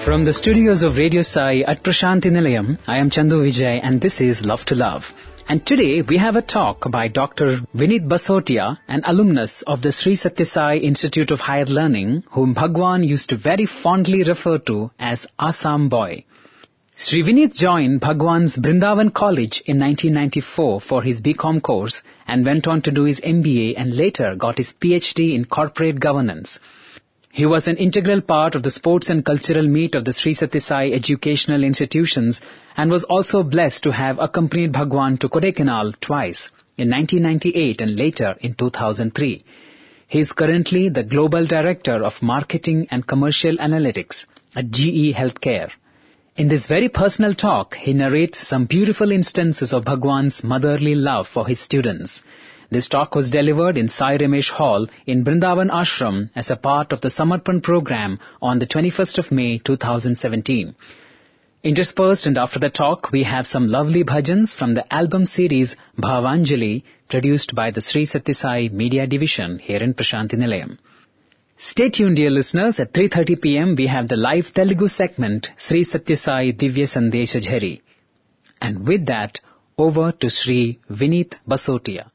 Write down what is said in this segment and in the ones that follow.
From the studios of Radio Sai at Prashanthi Nilayam, I am Chandu Vijay and this is Love to Love. And today we have a talk by Dr. Vineet Basotia, an alumnus of the Sri Sathya Sai Institute of Higher Learning, whom Bhagwan used to very fondly refer to as Assam boy. Sri Vineet joined Bhagwan's Brindavan College in 1994 for his BCom course and went on to do his MBA and later got his PhD in corporate governance. He was an integral part of the sports and cultural meet of the Sri Sathya Sai educational institutions and was also blessed to have accompanied Bhagwan to Kodaikanal twice, in 1998 and later in 2003. He is currently the Global Director of Marketing and Commercial Analytics at GE Healthcare. In this very personal talk, he narrates some beautiful instances of Bhagwan's motherly love for his students. This talk was delivered in Sai Ramesh Hall in Brindavan Ashram as a part of the Samarpan program on the 21st of May 2017. Interspersed and after the talk, we have some lovely bhajans from the album series Bhavanjali, produced by the Sri Sathya Sai Media Division here in Prashanthi Nilayam. Stay tuned, dear listeners. At 3:30 p.m. we have the live Telugu segment Sri Sathya Sai Divya Sandesha Jhari. And with that, over to Sri Vineet Basotia.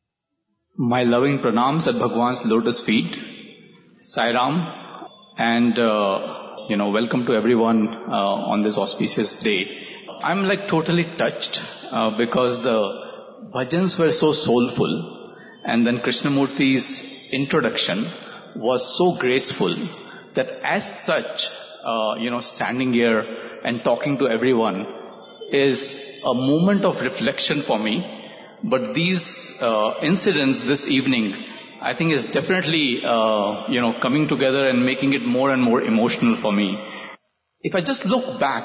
My loving pranams at Bhagwan's lotus feet, Sai Ram, and welcome to everyone on this auspicious day. I'm totally touched because the bhajans were so soulful, and then Krishnamurti's introduction was so graceful that as such, standing here and talking to everyone is a moment of reflection for me. But these incidents this evening, I think is definitely, coming together and making it more and more emotional for me. If I just look back,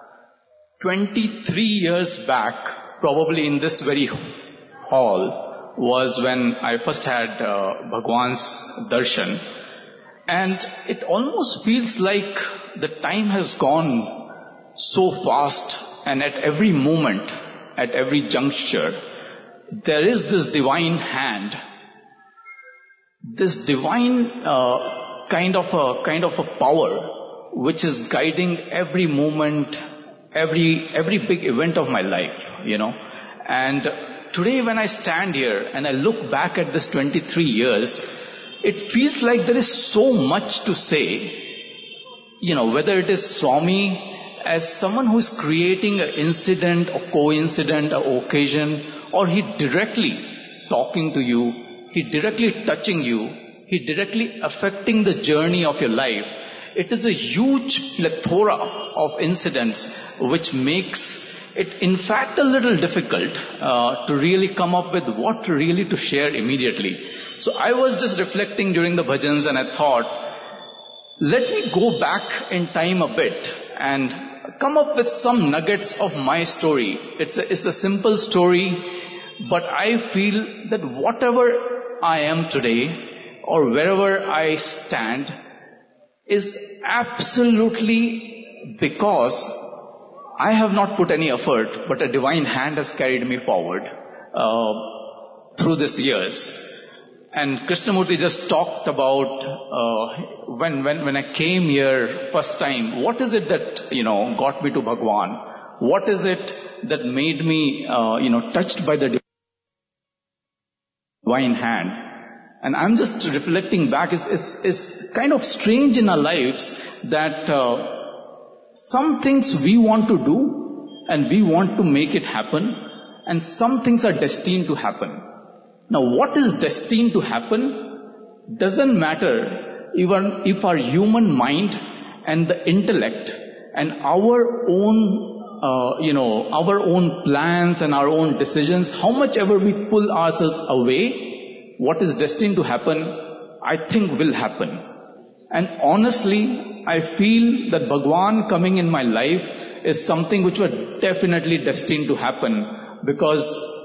23 years back, probably in this very hall, was when I first had Bhagwan's darshan. And it almost feels like the time has gone so fast, and at every moment, at every juncture, there is this divine hand, this divine kind of a power which is guiding every moment, every big event of my life, And today when I stand here and I look back at this 23 years, it feels like there is so much to say, whether it is Swami as someone who is creating an incident, a coincident, an occasion, or he directly talking to you, he directly touching you, he directly affecting the journey of your life. It is a huge plethora of incidents which makes it in fact a little difficult to really come up with what really to share immediately. So I was just reflecting during the bhajans and I thought, let me go back in time a bit and come up with some nuggets of my story. It's a simple story, but I feel that whatever I am today or wherever I stand is absolutely because I have not put any effort, but a divine hand has carried me forward through these years. And Krishnamurti just talked about when I came here first time, what is it that, got me to Bhagwan? What is it that made me, touched by the divine hand? And I'm just reflecting back, it's kind of strange in our lives that some things we want to do and we want to make it happen, and some things are destined to happen. Now what is destined to happen doesn't matter even if our human mind and the intellect and our own plans and our own decisions, how much ever we pull ourselves away, what is destined to happen, I think will happen. And honestly, I feel that Bhagwan coming in my life is something which was definitely destined to happen because,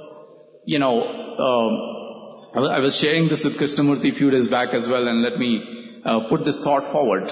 I was sharing this with Krishnamurti a few days back as well, and let me put this thought forward.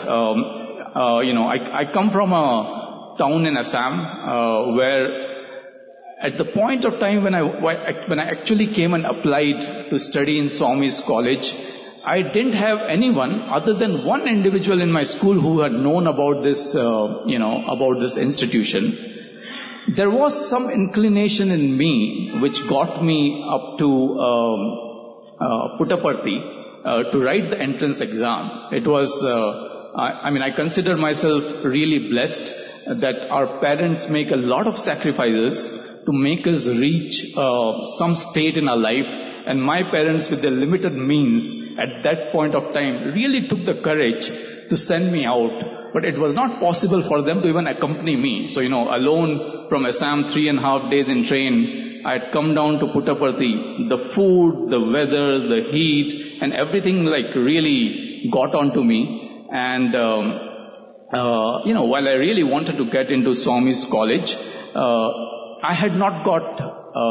I come from a town in Assam where at the point of time when I actually came and applied to study in Swami's college, I didn't have anyone other than one individual in my school who had known about this, about this institution. There was some inclination in me which got me up to Puttaparthi to write the entrance exam. It was, I consider myself really blessed that our parents make a lot of sacrifices to make us reach some state in our life. And my parents, with their limited means at that point of time, really took the courage to send me out. But it was not possible for them to even accompany me. So, alone from Assam, 3.5 days in train, I had come down to Puttaparthi. The food, the weather, the heat, and everything really got onto me. And, while I really wanted to get into Swami's college, I had not got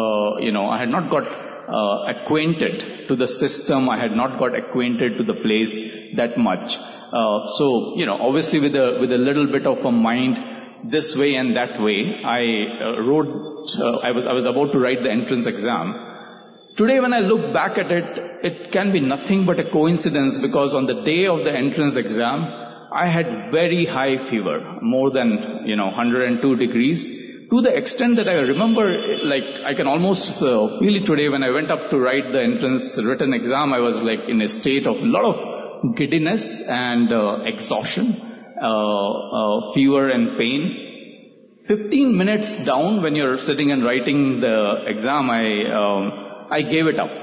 acquainted to the system. I had not got acquainted to the place that much. So, obviously with a little bit of a mind this way and that way, I was about to write the entrance exam. Today when I look back at it, it can be nothing but a coincidence, because on the day of the entrance exam, I had very high fever, more than, 102 degrees. To the extent that I remember, I can almost feel it today. When I went up to write the entrance written exam, I was in a state of a lot of giddiness and exhaustion, fever and pain. 15 minutes down, when you're sitting and writing the exam, I gave it up.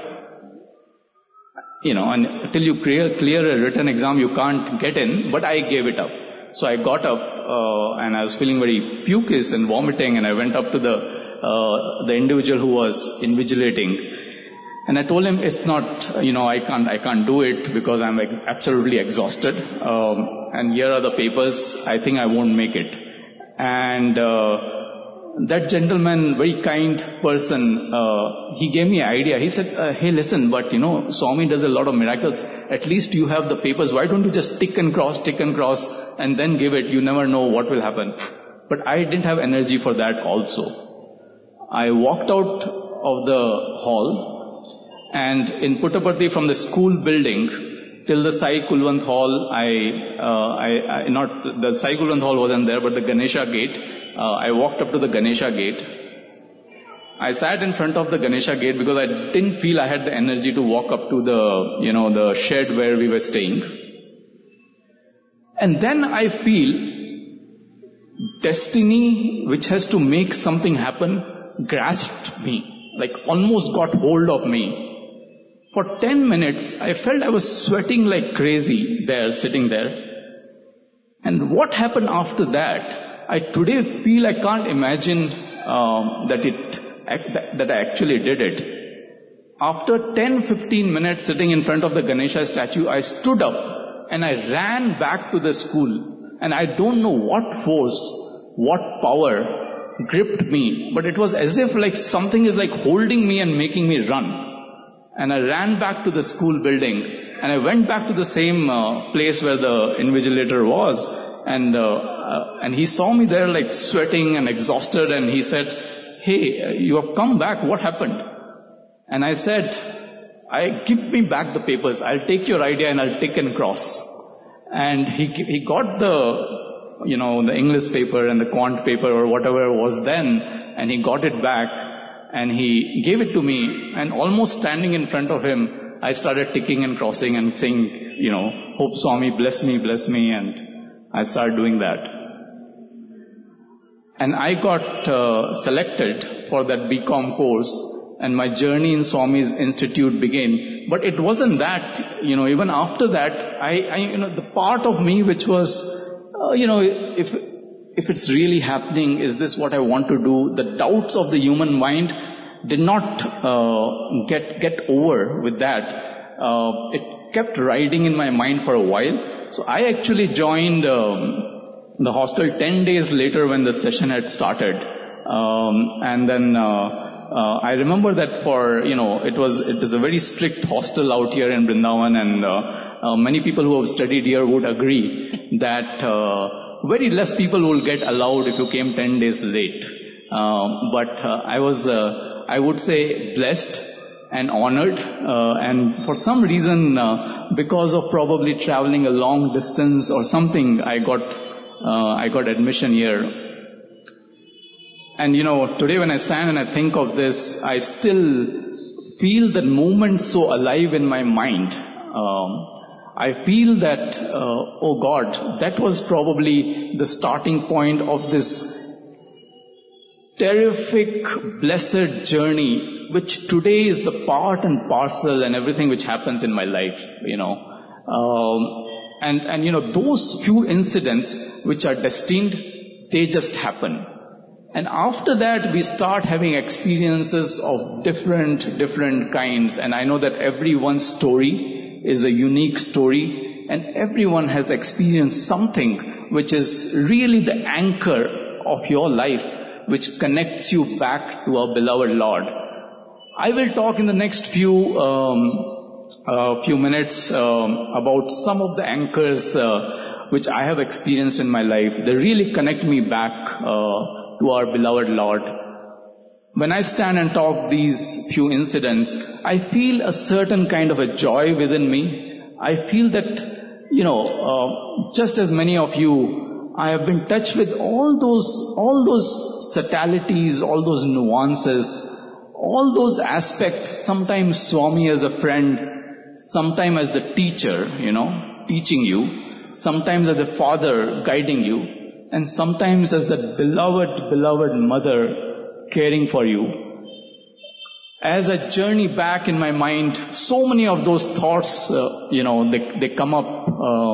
And till you clear a written exam, you can't get in, but I gave it up. So I got up, and I was feeling very pukous and vomiting, and I went up to the individual who was invigilating, and I told him, it's not, I can't do it because I'm absolutely exhausted, and here are the papers, I think I won't make it. And that gentleman, very kind person, he gave me an idea. He said, hey, listen, but Swami does a lot of miracles. At least you have the papers. Why don't you just tick and cross, and then give it? You never know what will happen. But I didn't have energy for that also. I walked out of the hall, and in Puttaparthi, from the school building till the Sai Kulwant Hall, the Sai Kulwant Hall wasn't there, but the Ganesha gate. I walked up to the Ganesha gate. I sat in front of the Ganesha gate because I didn't feel I had the energy to walk up to the shed where we were staying. And then I feel destiny, which has to make something happen, grasped me, almost got hold of me. For 10 minutes, I felt I was sweating like crazy there, sitting there. And what happened after that, I today feel I can't imagine that I actually did it. After 10-15 minutes sitting in front of the Ganesha statue, I stood up and I ran back to the school. And I don't know what force, what power gripped me, but it was as if something is holding me and making me run. And I ran back to the school building, and I went back to the same place where the invigilator was. And he saw me there sweating and exhausted, and he said, hey, you have come back, what happened? And I said, give me back the papers, I'll take your idea and I'll tick and cross. And he got the English paper and the quant paper or whatever was then, and he got it back and he gave it to me, and almost standing in front of him, I started ticking and crossing and saying, hope Swami bless me, and I started doing that. And I got selected for that BCom course, and my journey in Swami's Institute began. But it wasn't that, even after that, the part of me which was, if it's really happening, is this what I want to do? The doubts of the human mind did not get over with that. It kept riding in my mind for a while. So I actually joined the hostel 10 days later when the session had started. And then I remember that it is a very strict hostel out here in Vrindavan, and many people who have studied here would agree that very less people will get allowed if you came 10 days late. But I was, I would say, blessed and honored, and for some reason because of probably traveling a long distance or something, I got admission here. And today when I stand and I think of this, I still feel that moment so alive in my mind. I feel that, oh God, that was probably the starting point of this terrific, blessed journey, which today is the part and parcel and everything which happens in my life, And those few incidents which are destined, they just happen. And after that, we start having experiences of different kinds. And I know that everyone's story is a unique story, and everyone has experienced something which is really the anchor of your life, which connects you back to our beloved Lord. I will talk in the next few minutes about some of the anchors which I have experienced in my life. They really connect me back to our beloved Lord. When I stand and talk these few incidents, I feel a certain kind of a joy within me. I feel that, just as many of you, I have been touched with all those subtleties, all those nuances, all those aspects. Sometimes Swami as a friend, sometimes as the teacher, teaching you, sometimes as a father guiding you, and sometimes as the beloved mother caring for you. As I journey back in my mind, so many of those thoughts, they come up,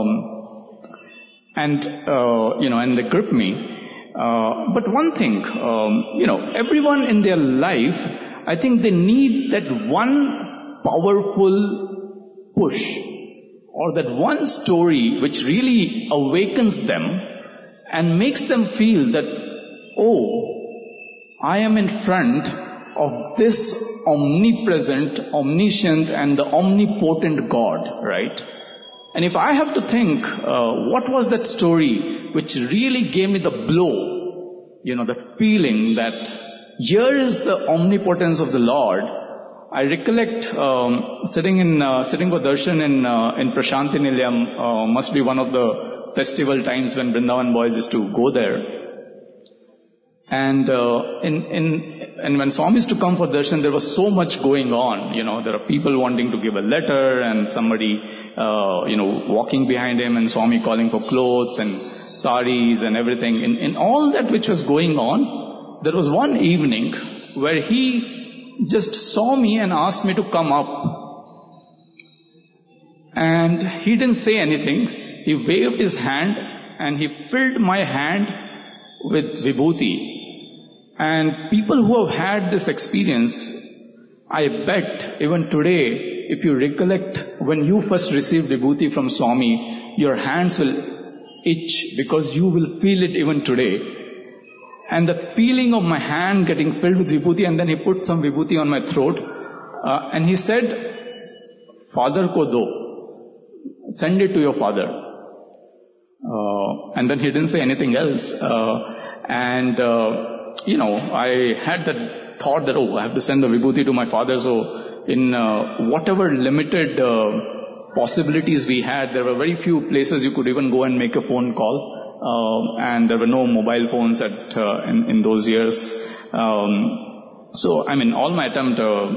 and they grip me. But one thing, everyone in their life, I think they need that one powerful push, or that one story which really awakens them and makes them feel that, oh, I am in front of this omnipresent, omniscient and the omnipotent God, right? And if I have to think, what was that story which really gave me the blow, the feeling that here is the omnipotence of the Lord. I recollect sitting for darshan in Prashanti Nilayam, must be one of the festival times when Vrindavan boys used to go there. And and when Swami used to come for darshan, there was so much going on. There are people wanting to give a letter, and somebody walking behind him, and Swami calling for clothes and saris and everything. In all that which was going on, there was one evening where he just saw me and asked me to come up. And he didn't say anything. He waved his hand and he filled my hand with vibhuti. And people who have had this experience, I bet even today, if you recollect when you first received vibhuti from Swami, your hands will itch because you will feel it even today. And the feeling of my hand getting filled with vibhuti, and then he put some vibhuti on my throat, and he said, "Father ko do, send it to your father." And then he didn't say anything else. I had that thought that, I have to send the vibhuti to my father. So in whatever limited possibilities we had, there were very few places you could even go and make a phone call. And there were no mobile phones in those years. So, all my attempt,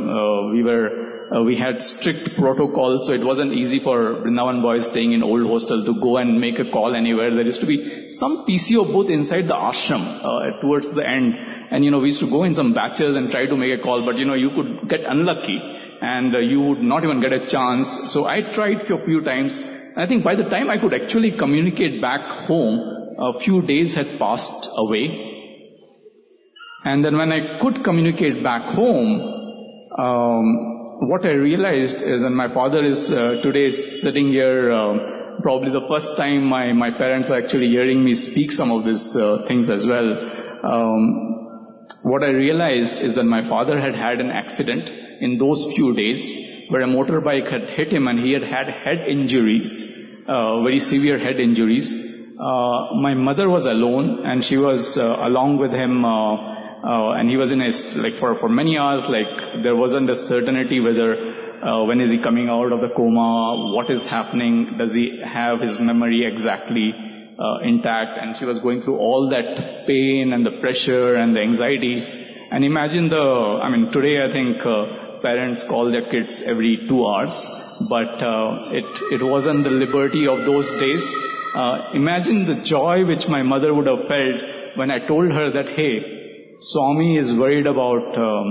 we had strict protocols, so it wasn't easy for Vrindavan boys staying in old hostel to go and make a call anywhere. There used to be some PCO booth inside the ashram towards the end. And, we used to go in some batches and try to make a call, but, you could get unlucky and you would not even get a chance. So I tried for a few times. I think by the time I could actually communicate back home, a few days had passed away. And then when I could communicate back home, what I realized is, and my father is today sitting here, probably the first time my parents are actually hearing me speak some of these things as well. What I realized is that my father had had an accident in those few days where a motorbike had hit him and he had had head injuries, very severe head injuries. My mother was alone and she was along with him, and he was in for many hours, there wasn't a certainty whether when is he coming out of the coma, what is happening, does he have his memory exactly intact? And she was going through all that pain and the pressure and the anxiety. And imagine today I think parents call their kids every 2 hours, but it wasn't the liberty of those days. Imagine the joy which my mother would have felt when I told her that, hey, Swami is worried about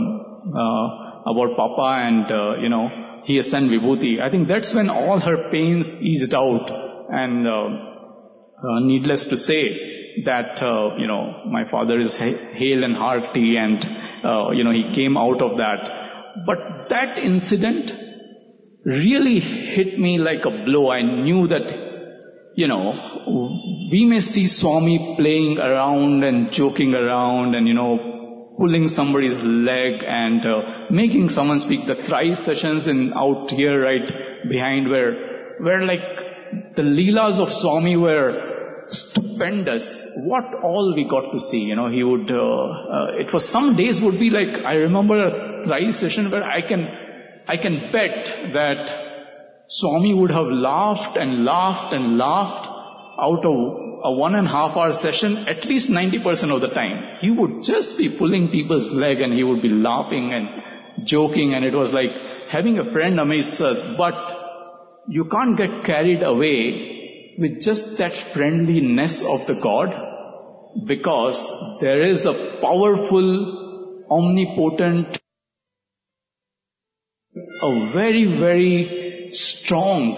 Papa and, he has sent Vibhuti. I think that's when all her pains eased out. And needless to say that, my father is hale and hearty and, he came out of that. But that incident really hit me like a blow. I knew that, we may see Swami playing around and joking around and, pulling somebody's leg and making someone speak. The thrice sessions out here right behind where like the Leelas of Swami were stupendous. What all we got to see, he would, it was some days would be like, I remember a thrice session where I can bet that Swami would have laughed and laughed and laughed out of a 1.5 hour session at least 90% of the time. He would just be pulling people's leg and he would be laughing and joking, and it was like having a friend amidst us. But you can't get carried away with just that friendliness of the God, because there is a powerful, omnipotent, a very, very strong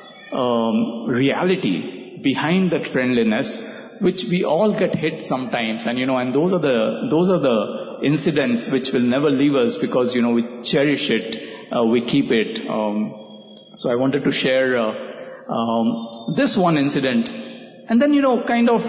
reality behind that friendliness, which we all get hit sometimes. And and those are the incidents which will never leave us, because we cherish it, we keep it. So I wanted to share this one incident, and then kind of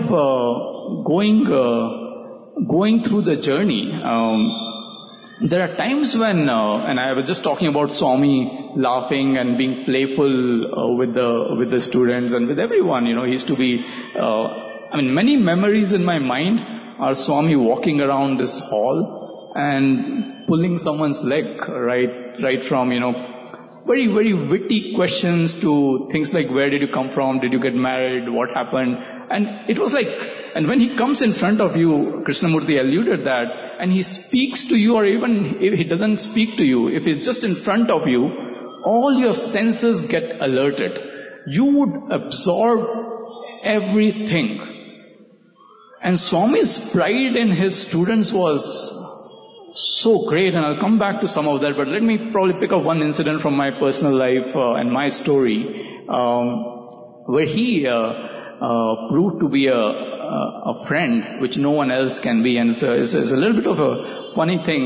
going through the journey. There are times when, and I was just talking about Swami laughing and being playful with the students and with everyone. He used to be, many memories in my mind are Swami walking around this hall and pulling someone's leg, right from, very, very witty questions to things like, where did you come from? Did you get married? What happened? And it was like, and when he comes in front of you, Krishnamurti alluded that, and he speaks to you, or even if he doesn't speak to you, if he's just in front of you, all your senses get alerted. You would absorb everything. And Swami's pride in his students was so great, and I'll come back to some of that, but let me probably pick up one incident from my personal life and my story, where he proved to be a friend which no one else can be. And it's a little bit of a funny thing.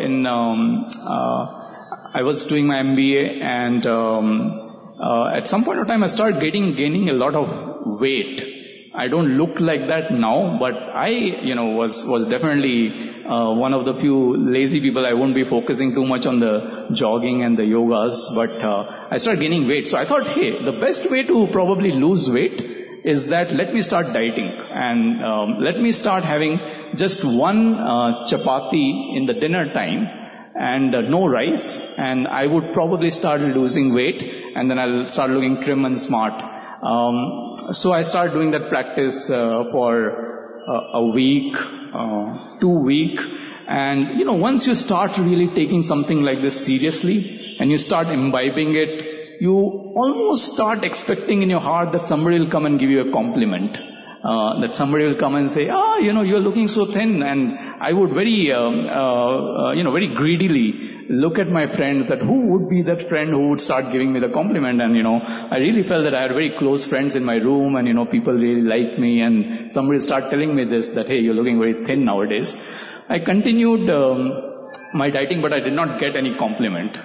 I was doing my MBA, and at some point of time I started gaining a lot of weight. I don't look like that now, but I, was definitely one of the few lazy people. I won't be focusing too much on the jogging and the yogas, but I started gaining weight. So I thought, hey, the best way to probably lose weight is that let me start dieting, and let me start having just one chapati in the dinner time and no rice, and I would probably start losing weight, and then I'll start looking trim and smart. So I started doing that practice for a week, 2 weeks, and once you start really taking something like this seriously and you start imbibing it, you almost start expecting in your heart that somebody will come and give you a compliment, that somebody will come and say, you're looking so thin. And I would very, very greedily look at my friends, that who would be that friend who would start giving me the compliment. And I really felt that I had very close friends in my room, and people really liked me, and somebody start telling me this, that hey, you're looking very thin nowadays. I continued my dieting, but I did not get any compliment.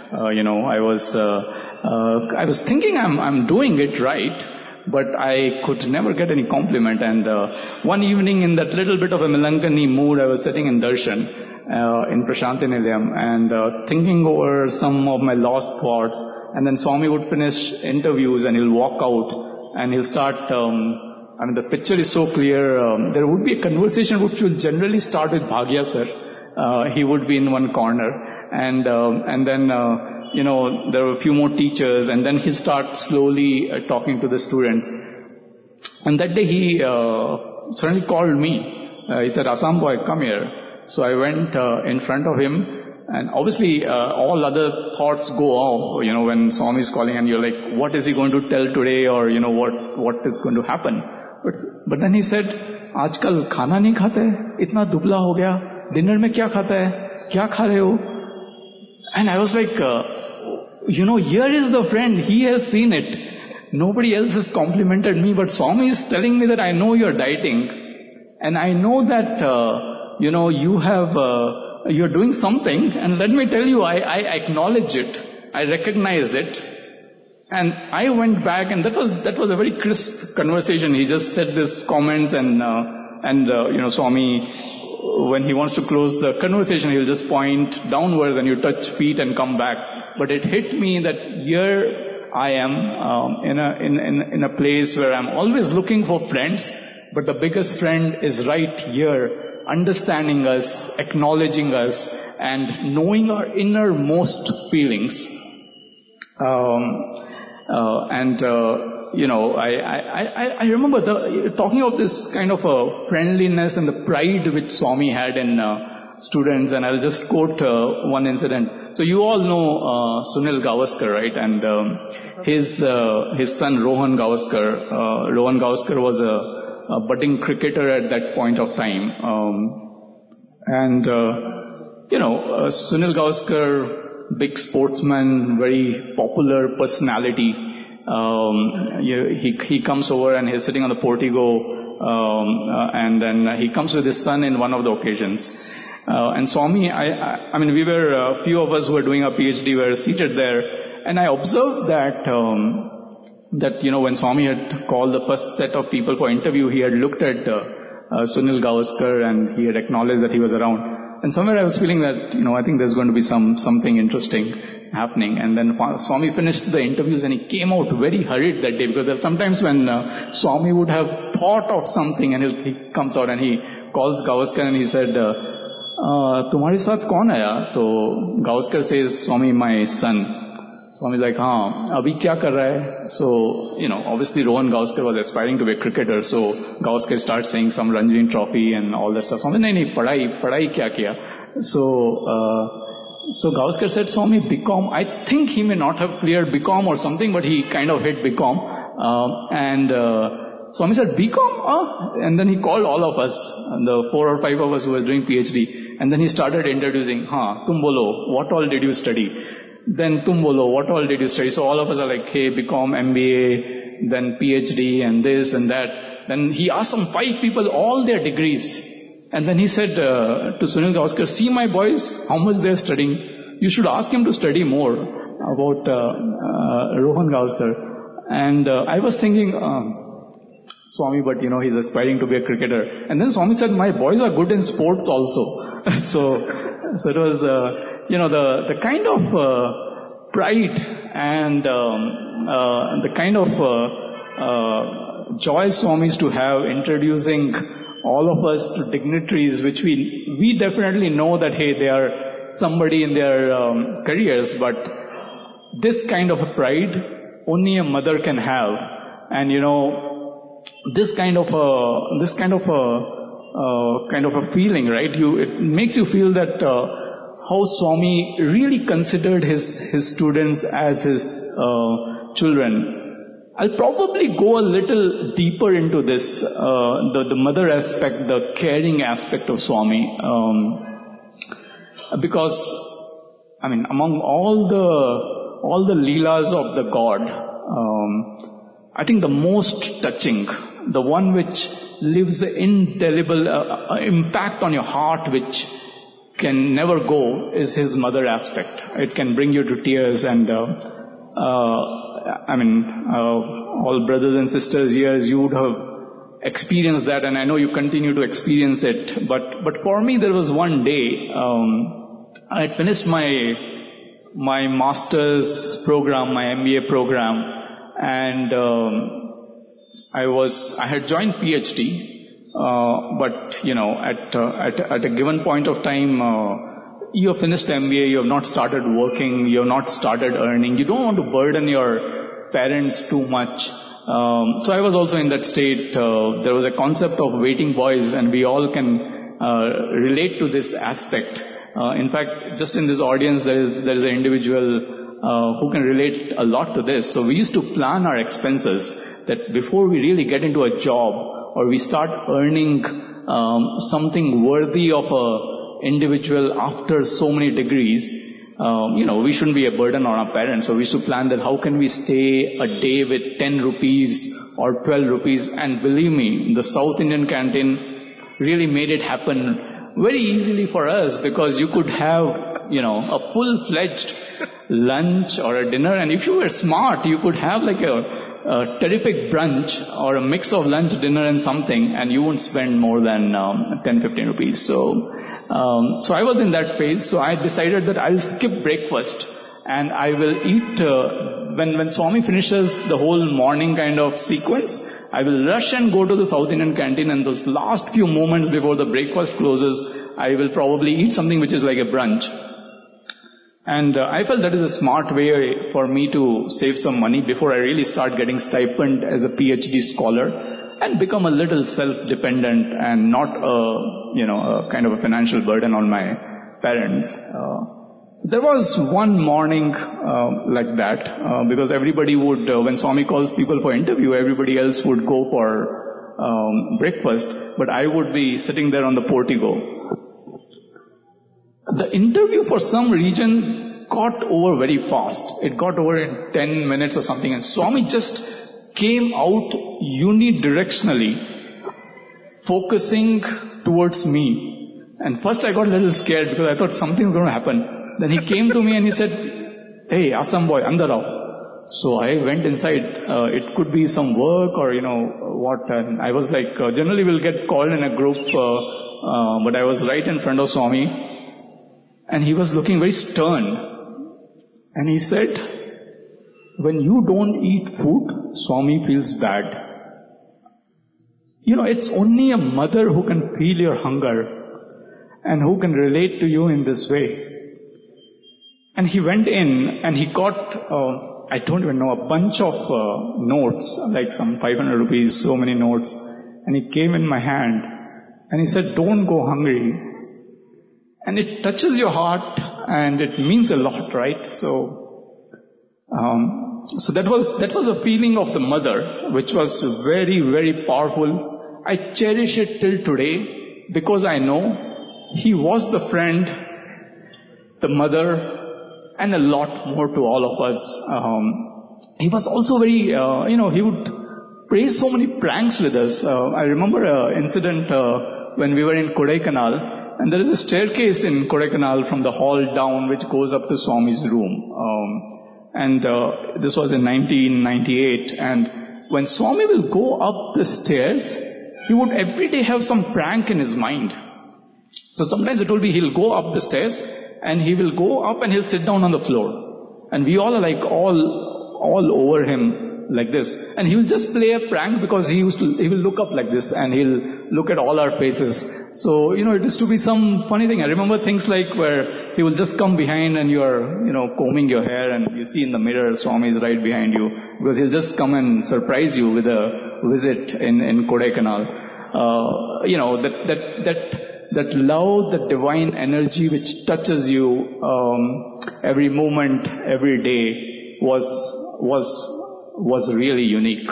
I was thinking I'm doing it right, but I could never get any compliment. And one evening, in that little bit of a melancholy mood, I was sitting in darshan in Prashanti Nilayam, and thinking over some of my lost thoughts. And then Swami would finish interviews and he'll walk out and he'll start, the picture is so clear. There would be a conversation which would generally start with Bhagya sir. He would be in one corner, and then there were a few more teachers, and then he started slowly talking to the students. And that day he suddenly called me. He said, "Assam boy, come here." So I went in front of him, and obviously all other thoughts go off, when Swami is calling and you're like, what is he going to tell today, or what is going to happen. But then he said, "Aajkal khana nahi khate hai, itna dubla ho gaya, dinner mein kya khata hai, kya kha rahe ho?" And I was like, here is the friend, he has seen it. Nobody else has complimented me, but Swami is telling me that I know you're dieting, and I know that, you're doing something, and let me tell you, I acknowledge it, I recognize it. And I went back, and that was a very crisp conversation. He just said these comments, and Swami, when he wants to close the conversation, he'll just point downwards and you touch feet and come back. But it hit me that here I am in a place where I'm always looking for friends, but the biggest friend is right here, understanding us, acknowledging us, and knowing our innermost feelings. I remember talking of this kind of a friendliness and the pride which Swami had in students, and I'll just quote one incident. So you all know Sunil Gavaskar, right? And his son Rohan Gavaskar. Rohan Gavaskar was a budding cricketer at that point of time. Sunil Gavaskar, big sportsman, very popular personality. He comes over and he's sitting on the portico, and then he comes with his son in one of the occasions. And Swami, we were, a few of us who were doing a PhD were seated there, and I observed that when Swami had called the first set of people for interview, he had looked at Sunil Gavaskar and he had acknowledged that he was around. And somewhere I was feeling that, I think there's going to be something interesting happening. And then Swami finished the interviews and he came out very hurried that day, because there are sometimes when Swami would have thought of something and he comes out and he calls Gavaskar and he said, "Tumhare saath kaun hai?" So Gavaskar says, "Swami, my son." Swami is like, abhi kya kar raha hai? So, obviously Rohan Gavaskar was aspiring to be a cricketer, so Gavaskar starts saying some Ranji Trophy and all that stuff. Swami, nahi, padhai kya kiya? So Gavaskar said, "Swami, BCom." I think he may not have cleared BCom or something, but he kind of hit BCom. Swami said, "BCom? And then he called all of us, the 4 or 5 of us who were doing PhD. And then he started introducing, tum bolo, what all did you study? Then tum bolo, what all did you study?" So all of us are like, hey, BCom, MBA, then PhD, and this and that. Then he asked some 5 people all their degrees. And then he said to Sunil Gavaskar, "See my boys, how much they are studying. You should ask him to study more about Rohan Gavaskar." And I was thinking, Swami, but he's aspiring to be a cricketer. And then Swami said, "My boys are good in sports also." So it was, the kind of pride and the kind of joy Swami is to have introducing all of us to dignitaries, which we definitely know that, hey, they are somebody in their careers, but this kind of a pride only a mother can have. And this kind of a feeling, right? It makes you feel that how Swami really considered his students as his children. I'll probably go a little deeper into this, the mother aspect, the caring aspect of Swami, because among all the leelas of the God, I think the most touching, the one which leaves an indelible impact on your heart, which can never go, is his mother aspect. It can bring you to tears, and all brothers and sisters here, you would have experienced that, and I know you continue to experience it. But for me, there was one day, I had finished my master's program, my MBA program, and I had joined PhD, but at a given point of time, you have finished MBA, you have not started working, you have not started earning, you don't want to burden your parents too much. So I was also in that state. There was a concept of waiting boys, and we all can relate to this aspect. In fact, just in this audience, there is an individual who can relate a lot to this. So we used to plan our expenses that before we really get into a job or we start earning something worthy of a individual after so many degrees, we shouldn't be a burden on our parents. So we should plan that how can we stay a day with 10 rupees or 12 rupees. And believe me, the South Indian canteen really made it happen very easily for us, because you could have, a full-fledged lunch or a dinner. And if you were smart, you could have like a terrific brunch or a mix of lunch, dinner and something, and you wouldn't spend more than 10-15 rupees. So I was in that phase, so I decided that I'll skip breakfast and I will eat, when Swami finishes the whole morning kind of sequence, I will rush and go to the South Indian canteen, and those last few moments before the breakfast closes, I will probably eat something which is like a brunch. And I felt that is a smart way for me to save some money before I really start getting stipend as a PhD scholar and become a little self-dependent and not a kind of a financial burden on my parents. So there was one morning like that, because everybody would, when Swami calls people for interview, everybody else would go for breakfast, but I would be sitting there on the portico. The interview for some reason got over very fast. It got over in 10 minutes or something, and Swami just came out unidirectionally, focusing towards me. And first I got a little scared because I thought something was going to happen. Then he came to me and he said, "Hey, Assam boy, andar aao." So I went inside. It could be some work or what. And I was like, generally we'll get called in a group, but I was right in front of Swami. And he was looking very stern. And he said, "When you don't eat food, Swami feels bad. It's only a mother who can feel your hunger and who can relate to you in this way." And he went in and he got, I don't even know, a bunch of notes, like some 500 rupees, so many notes. And he came in my hand and he said, "Don't go hungry." And it touches your heart and it means a lot, right? So that was a feeling of the mother, which was very, very powerful. I cherish it till today because I know he was the friend, the mother, and a lot more to all of us. He was also very, he would play so many pranks with us. I remember an incident when we were in Kodaikanal. And there is a staircase in Kodaikanal from the hall down which goes up to Swami's room. This was in 1998. And when Swami will go up the stairs, he would every day have some prank in his mind. So sometimes it will be he'll go up the stairs and he will go up and he'll sit down on the floor. And we all are like all over him like this. And he will just play a prank because he will look up like this and he'll look at all our faces. So, it used to be some funny thing. I remember things like where he will just come behind and you are, combing your hair and you see in the mirror Swami is right behind you, because he'll just come and surprise you with a visit in Kodaikanal. That love, that divine energy which touches you every moment, every day was really unique.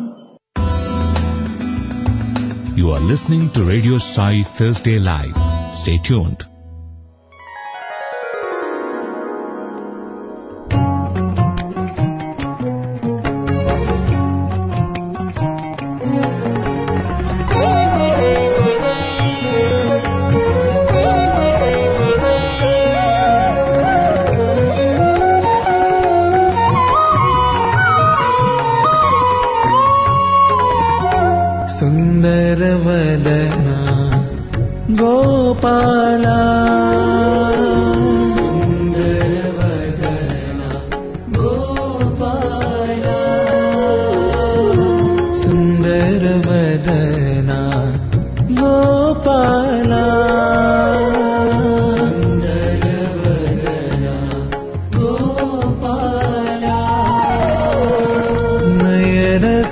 You are listening to Radio Sai Thursday Live. Stay tuned.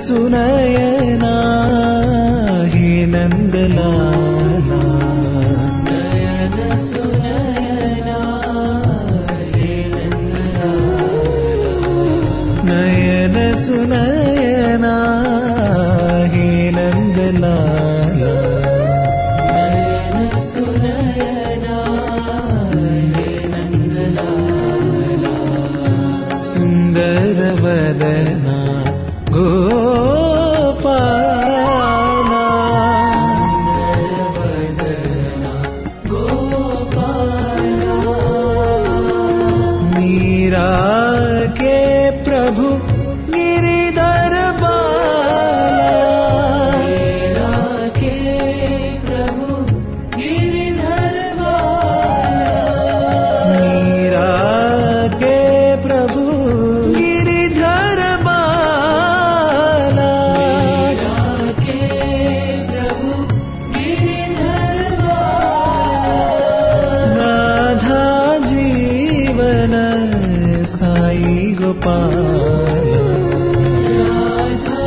Sunaina हे नंदलाला नयन सुनयना हे नंदलाला नयन सुनयना हे नंदलाला नयन सुनयना हे नंदलाला सुंदर वदना गोपाला वदना गोपाला मीरा के प्रभु गिरिधर बाला मीरा के प्रभु गिरिधर बाला मीरा के प्रभु गिरिधर बाला मीरा के प्रभु गिरिधर बाला राधा जीवन साई गोपाल राधा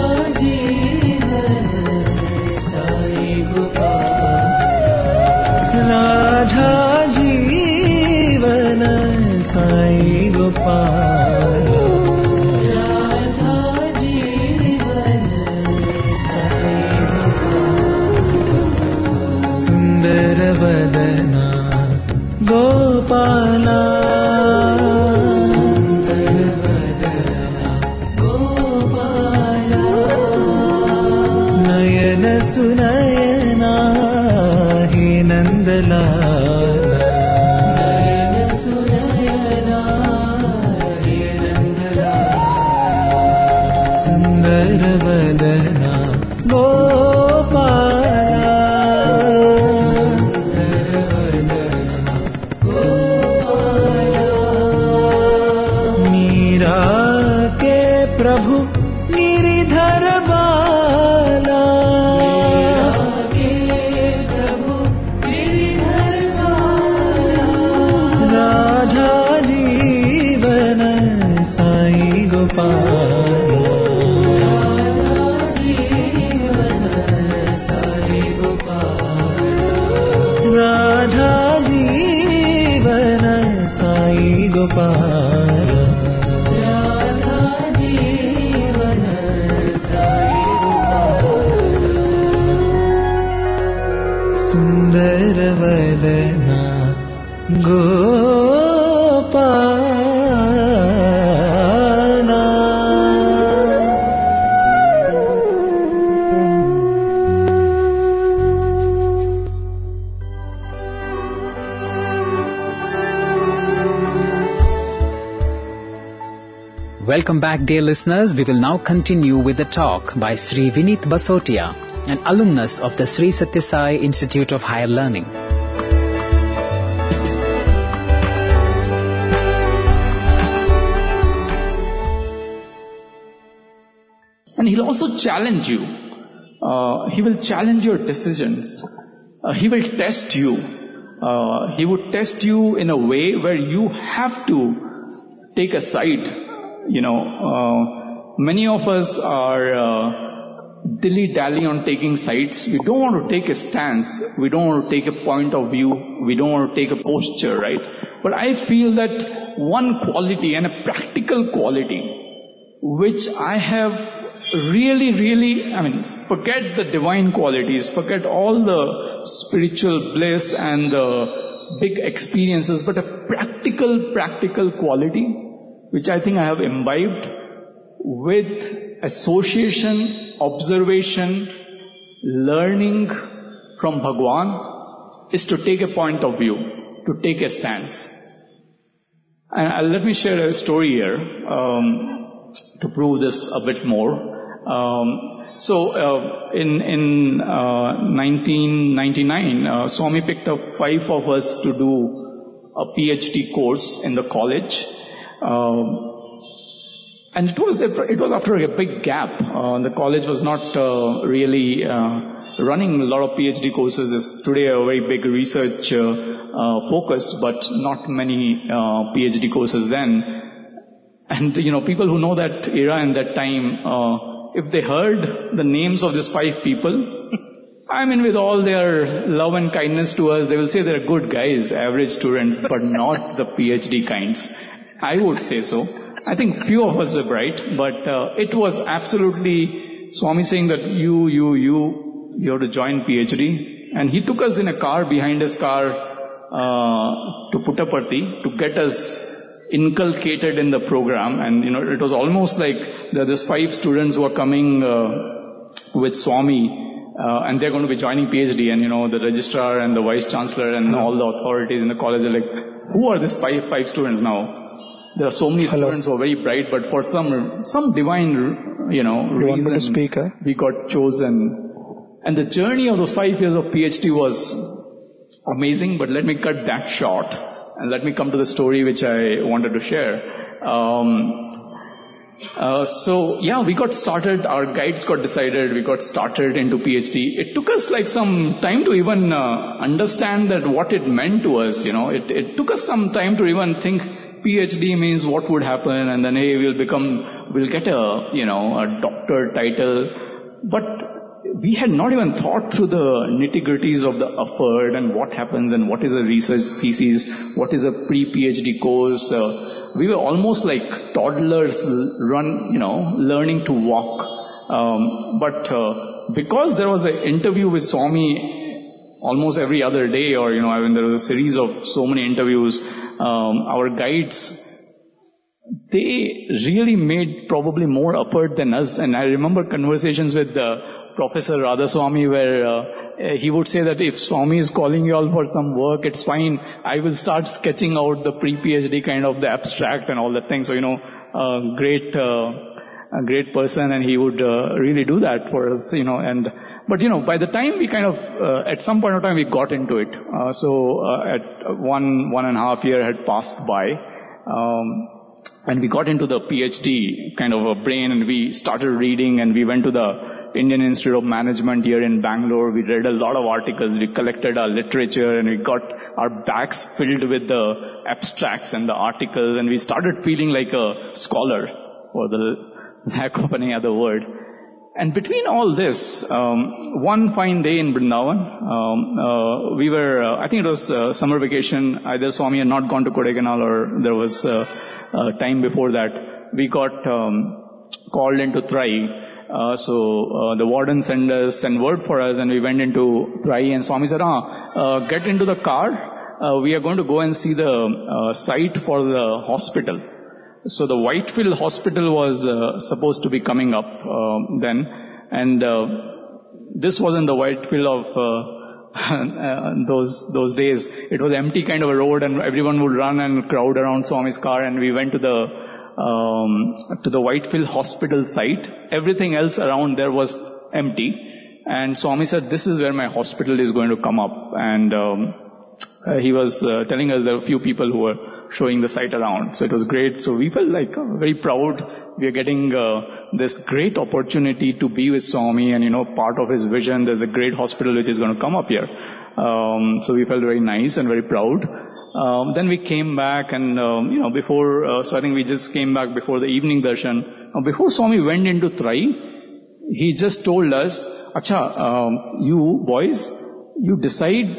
जीवन साई गोपाल राधा जीवन साई गोपाल राधा जीवन साई गोपाल सुंदर वदना गोपाला सुंदर वदना गोपाला नयन सुनयना हे नंदलाला नयन सुनयना हे नंदलाला सुंदर वदना गोपाला सुंदर वदना गोपाला मीरा के प्रभु गिरिधर बाला मीरा के प्रभु गिरिधर बाला राधा जीवन साई गोपाल राधा जीवन साई गोपाल राधा जीवन साई गोपाल राधा जीवन साई गोपाल सुंदर वदना Gopala Welcome back, dear listeners. We will now continue with the talk by Sri Vinit Basotia, an alumnus of the Sri Sathya Sai Institute of Higher Learning. And he'll also challenge you. He will challenge your decisions. He will test you. He would test you in a way where you have to take a side. Many of us are dilly-dally on taking sides. We don't want to take a stance. We don't want to take a point of view. We don't want to take a posture, right? But I feel that one quality and a practical quality which I have really, forget the divine qualities, forget all the spiritual bliss and the big experiences, but a practical quality which I think I have imbibed with association, observation, learning from Bhagwan, is to take a point of view, to take a stance. And let me share a story here to prove this a bit more. In 1999, Swami picked up 5 of us to do a PhD course in the college. And it was after a big gap. The college was not really running a lot of PhD courses. It's today a very big research focus, but not many PhD courses then. And people who know that era and that time, if they heard the names of these 5 people, I mean, with all their love and kindness to us, they will say they're good guys, average students, but not the PhD kinds. I would say so. I think few of us were bright, but it was absolutely Swami saying that you have to join PhD. And he took us in a car, behind his car, to Puttaparthi to get us inculcated in the program. And, it was almost like there were 5 students who are coming with Swami, and they're going to be joining PhD. And, the registrar and the vice chancellor and all the authorities in the college are like, who are these 5 students now? There are so many students who are very bright, but for some divine, reason, we got chosen. And the journey of those 5 years of PhD was amazing, but let me cut that short. And let me come to the story which I wanted to share. We got started, our guides got decided, we got started into PhD. It took us like some time to even understand that what it meant to us, It took us some time to even think PhD means what would happen, and then we'll get a doctor title. But we had not even thought through the nitty-gritties of the effort and what happens and what is a research thesis, what is a pre-PhD course. We were almost like toddlers learning to walk. But because there was an interview with Swami almost every other day, or there was a series of so many interviews, our guides, they really made probably more effort than us. And I remember conversations with Professor Radhaswami where he would say that if Swami is calling you all for some work, it's fine. I will start sketching out the pre-PhD kind of the abstract and all that thing. So, a great person, and he would really do that for us, But by the time we kind of, at some point of time we got into it. At 1.5 year had passed by, and we got into the PhD kind of a brain, and we started reading, and we went to the Indian Institute of Management here in Bangalore. We read a lot of articles, we collected our literature, and we got our bags filled with the abstracts and the articles, and we started feeling like a scholar, for the lack of any other word. And between all this, one fine day in Vrindavan, we were, I think it was summer vacation, either Swami had not gone to Kodaikanal or there was time before that. We got called into Trai. The warden sent word for us, and we went into Trai, and Swami said, get into the car, we are going to go and see the site for the hospital. So the Whitefield Hospital was supposed to be coming up then, and this wasn't the Whitefield of those days. It was empty kind of a road, and everyone would run and crowd around Swami's car, and we went to the Whitefield Hospital site. Everything else around there was empty, and Swami said, this is where my hospital is going to come up. And he was telling us there were a few people who were showing the site around. So it was great. So we felt like very proud. We are getting this great opportunity to be with Swami and, part of his vision. There's a great hospital which is going to come up here. So we felt very nice and very proud. Then we came back and, so I think we just came back before the evening darshan. Before Swami went into Trai, he just told us, you boys, you decide,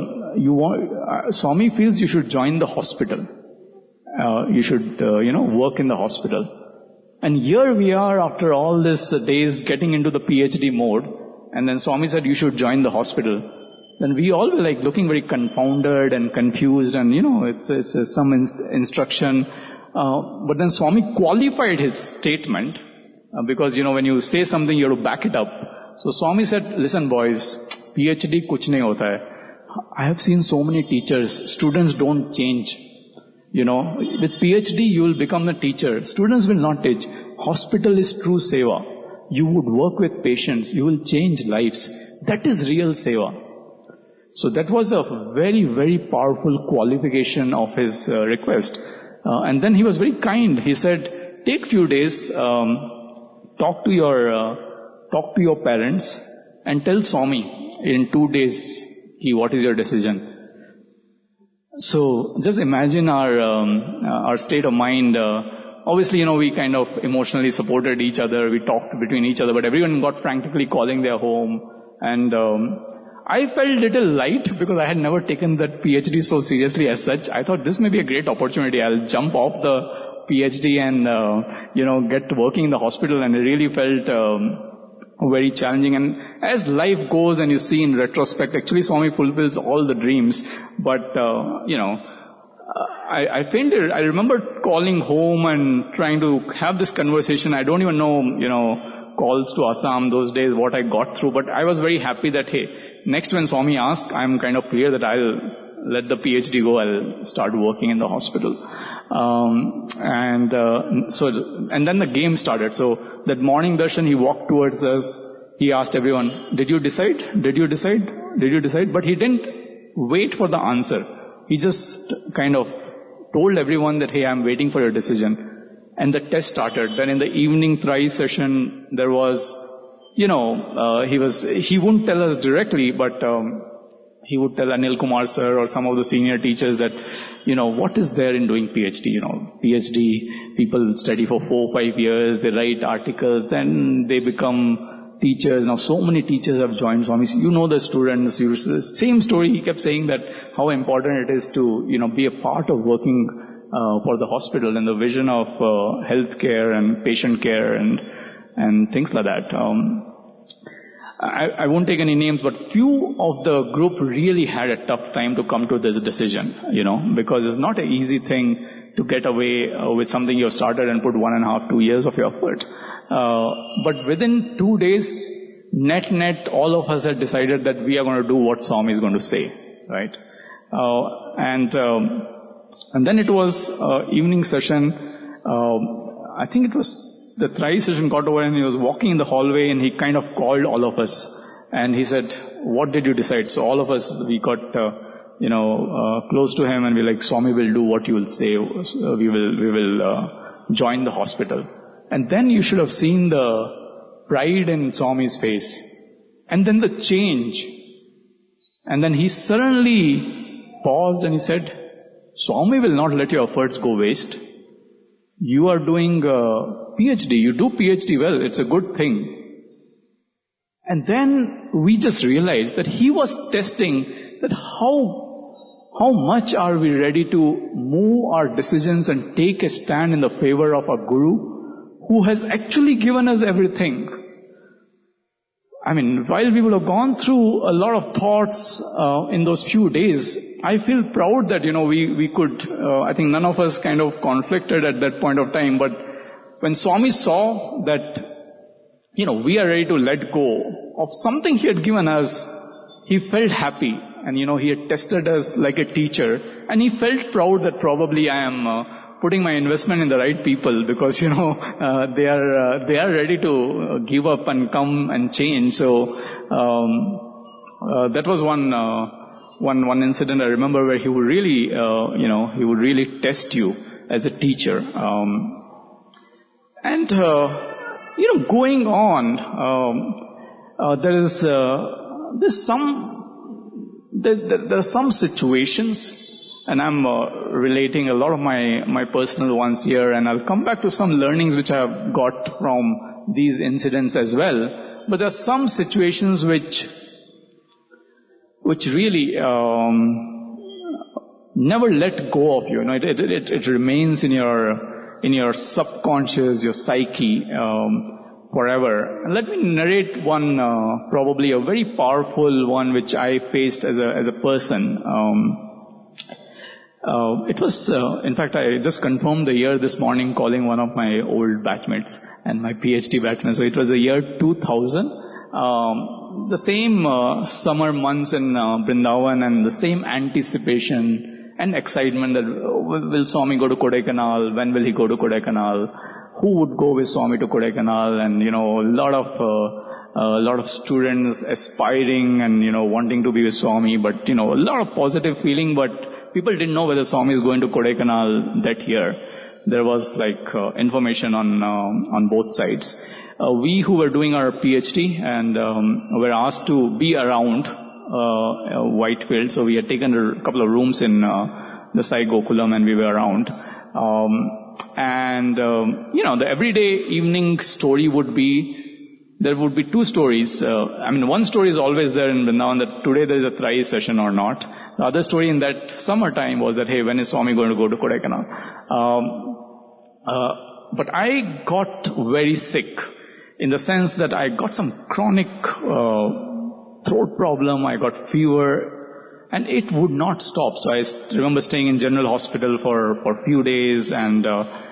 Swami feels you should join the hospital. You should, work in the hospital. And here we are after all these days getting into the PhD mode. And then Swami said, you should join the hospital. Then we all were like looking very confounded and confused, and it's some instruction. But then Swami qualified his statement, because when you say something you have to back it up. So Swami said, listen boys, PhD kuch nahi hota hai. I have seen so many teachers, students don't change. With PhD you will become a teacher. Students will not teach. Hospital is true seva. You would work with patients, you will change lives. That is real seva. So that was a very, very powerful qualification of his request. And then he was very kind. He said, take few days, talk to your parents and tell Swami in 2 days, what is your decision? So just imagine our state of mind. obviously, we kind of emotionally supported each other. We talked between each other, but everyone got frantically calling their home. And I felt a little light because I had never taken that PhD so seriously as such. I thought this may be a great opportunity. I'll jump off the PhD and, get working in the hospital. And it really felt very challenging. And as life goes and you see in retrospect, actually Swami fulfills all the dreams. But, I fainted. I remember calling home and trying to have this conversation. I don't even know, calls to Assam those days, what I got through. But I was very happy that, hey, next when Swami asks, I'm kind of clear that I'll let the PhD go. I'll start working in the hospital. And then the game started. So that morning darshan, he walked towards us. He asked everyone, did you decide? Did you decide? Did you decide? But he didn't wait for the answer. He just kind of told everyone that, hey, I'm waiting for your decision. And the test started. Then in the evening thrice session, there was, he wouldn't tell us directly, but he would tell Anil Kumar sir or some of the senior teachers that, what is there in doing PhD? PhD, people study for 4-5 years, they write articles, then they become teachers. Now so many teachers have joined Swami. The students, same story. He kept saying that how important it is to, be a part of working for the hospital and the vision of healthcare and patient care and things like that. I won't take any names, but few of the group really had a tough time to come to this decision, because it's not an easy thing to get away with something you have started and put 1.5-2 years of your effort. But within 2 days, net, all of us had decided that we are going to do what Swami is going to say, right? And then it was evening session. I think it was the thrice session got over and he was walking in the hallway and he kind of called all of us and he said, what did you decide? So all of us, we got, close to him and we're like, Swami will do what you will say. We will join the hospital. And then you should have seen the pride in Swami's face. And then the change. And then he suddenly paused and he said, Swami will not let your efforts go waste. You are doing PhD. You do PhD well. It's a good thing. And then we just realized that he was testing that how much are we ready to move our decisions and take a stand in the favor of a guru who has actually given us everything. I mean, while we would have gone through a lot of thoughts in those few days, I feel proud that, we could, I think none of us kind of conflicted at that point of time, but when Swami saw that, we are ready to let go of something he had given us, he felt happy and, he had tested us like a teacher and he felt proud that probably I am putting my investment in the right people because, they are ready to give up and come and change. So, that was one incident I remember where he would really, he would really test you as a teacher. Going on, there are some situations, and I'm relating a lot of my personal ones here, and I'll come back to some learnings which I have got from these incidents as well. But there are some situations which really never let go of you. It remains in your subconscious, your psyche, forever. And let me narrate one, probably a very powerful one which I faced as a person. It was, in fact, I just confirmed the year this morning calling one of my old batchmates and my PhD batchmates. So it was the year 2000. The same summer months in Vrindavan and the same anticipation and excitement that will Swami go to Kodaikanal? When will he go to Kodaikanal? Who would go with Swami to Kodaikanal? And, a lot of students aspiring and, wanting to be with Swami, but, a lot of positive feeling, but people didn't know whether Swami is going to Kodaikanal that year. There was information on both sides. We who were doing our PhD and were asked to be around Whitefield, so we had taken a couple of rooms in the Sai Gokulam and we were around. The everyday evening story would be, there would be two stories. One story is always there in Vrindavan, that today there is a Trai session or not. The other story in that summertime was that, hey, when is Swami going to go to Kodaikanal? But I got very sick in the sense that I got some chronic throat problem, I got fever, and it would not stop. So I remember staying in General Hospital for a few days, and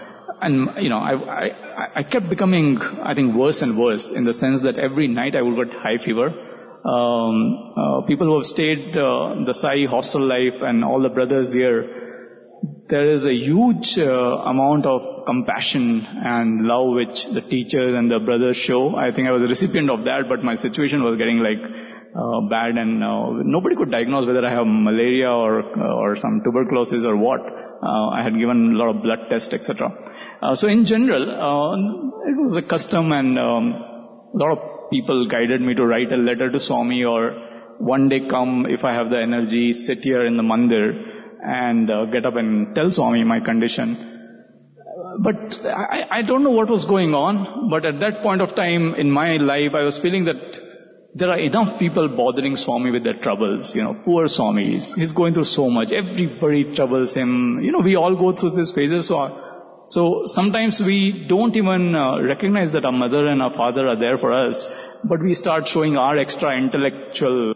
I kept becoming, I think, worse and worse in the sense that every night I would get high fever. People who have stayed the Sai hostel life and all the brothers here, there is a huge amount of compassion and love which the teachers and the brothers show. I think I was a recipient of that, but my situation was getting bad, and nobody could diagnose whether I have malaria or some tuberculosis or what. I had given a lot of blood tests, etc. So in general, it was a custom, and a lot of people guided me to write a letter to Swami, or one day come, if I have the energy, sit here in the mandir and get up and tell Swami my condition. But I don't know what was going on, but at that point of time in my life, I was feeling that there are enough people bothering Swami with their troubles. Poor Swami, he's going through so much. Everybody troubles him. We all go through these phases. So sometimes we don't even recognize that our mother and our father are there for us, but we start showing our extra intellectual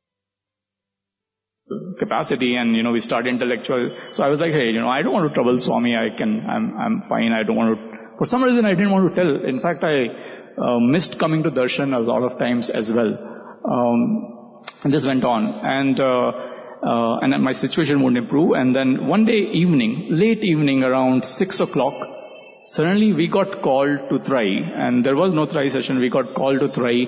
capacity, and we start intellectual. So I was like, hey, I don't want to trouble Swami. I'm fine. I don't want to. For some reason, I didn't want to tell. In fact, I missed coming to darshan a lot of times as well. And this went on, and my situation wouldn't improve. And then one day late evening, around 6 o'clock, suddenly we got called to Trai, and there was no Trai session. We got called to Trai,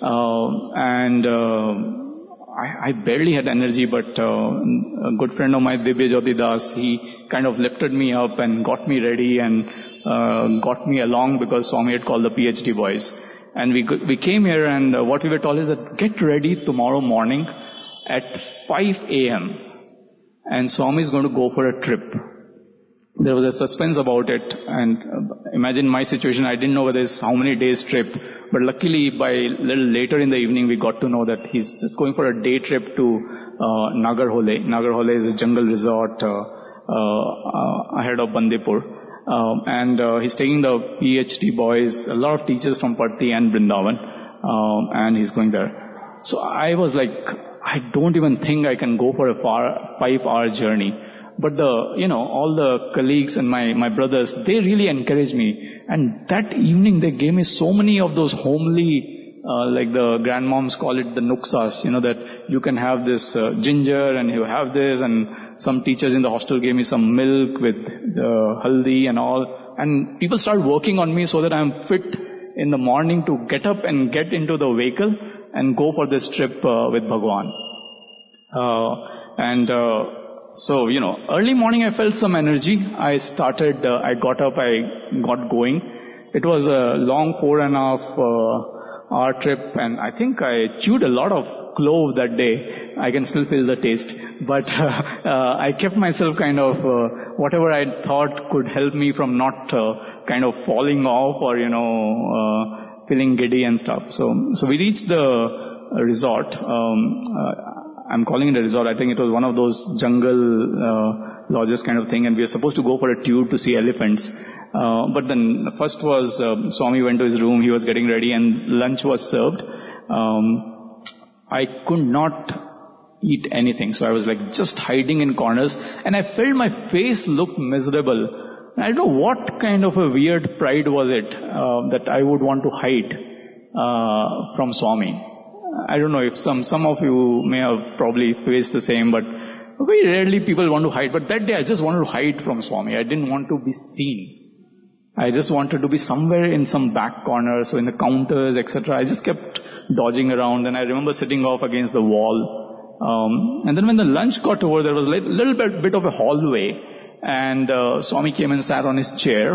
I barely had energy, but a good friend of mine, Divya Jyoti Das, he kind of lifted me up and got me ready and got me along, because Swami had called the PhD boys. And we came here, and what we were told is that get ready tomorrow morning at 5 a.m. and Swami is going to go for a trip. There was a suspense about it, and imagine my situation. I didn't know whether it's how many days trip, but luckily by a little later in the evening we got to know that he's just going for a day trip to Nagarhole. Nagarhole is a jungle resort ahead of Bandipur, and he's taking the PhD boys, a lot of teachers from Patti and Vrindavan, and he's going there. So I was like, I don't even think I can go for a 5-hour journey. But all the colleagues and my brothers, they really encouraged me. And that evening they gave me so many of those homely, like the grandmoms call it the nuksas, that you can have this ginger and you have this, and some teachers in the hostel gave me some milk with the haldi and all. And people started working on me so that I'm fit in the morning to get up and get into the vehicle and go for this trip with Bhagwan. So, early morning I felt some energy. I got up, I got going. It was a long 4.5 hour trip, and I think I chewed a lot of clove that day. I can still feel the taste. But I kept myself kind of, whatever I thought could help me from not kind of falling off or, feeling giddy and stuff. So we reached the resort. I'm calling it a resort. I think it was one of those jungle lodges kind of thing, and we were supposed to go for a tour to see elephants. But then first was Swami went to his room, he was getting ready, and lunch was served. I could not eat anything, so I was like just hiding in corners, and I felt my face look miserable. I don't know what kind of a weird pride was it that I would want to hide from Swami. I don't know if some of you may have probably faced the same, but very rarely people want to hide. But that day I just wanted to hide from Swami. I didn't want to be seen. I just wanted to be somewhere in some back corner, so in the counters, etc. I just kept dodging around, and I remember sitting off against the wall. And then when the lunch got over, there was a little bit of a hallway, and Swami came and sat on his chair,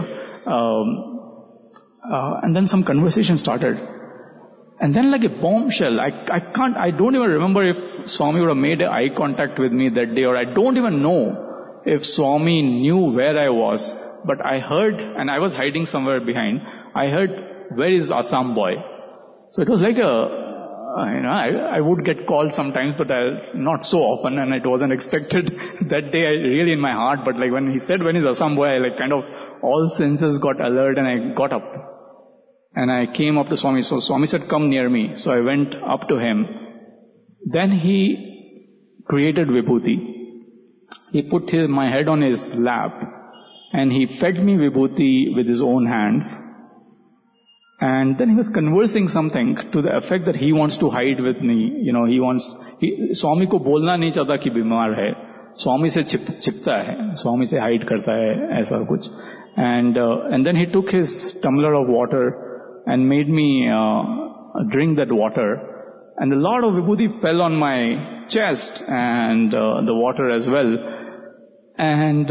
and then some conversation started. And then like a bombshell, I don't even remember if Swami would have made eye contact with me that day, or I don't even know if Swami knew where I was. But I heard, and I was hiding somewhere behind, I heard, where is Assam boy? So it was like I would get called sometimes, but not so often, and it wasn't expected that day, really in my heart. But like when he said, when is Assam boy, like kind of all senses got alert, and I got up. And I came up to Swami. So Swami said, come near me. So I went up to him. Then he created Vibhuti. He put my head on his lap, and he fed me Vibhuti with his own hands. And then he was conversing something to the effect that he wants to hide with me. You know, Swami ko bolna nahi chahta ki bimar hai. Swami se chipta hai. Swami se hide karta hai, aisa kuch. And then he took his tumbler of water and made me drink that water. And a lot of vibhuti fell on my chest and the water as well. And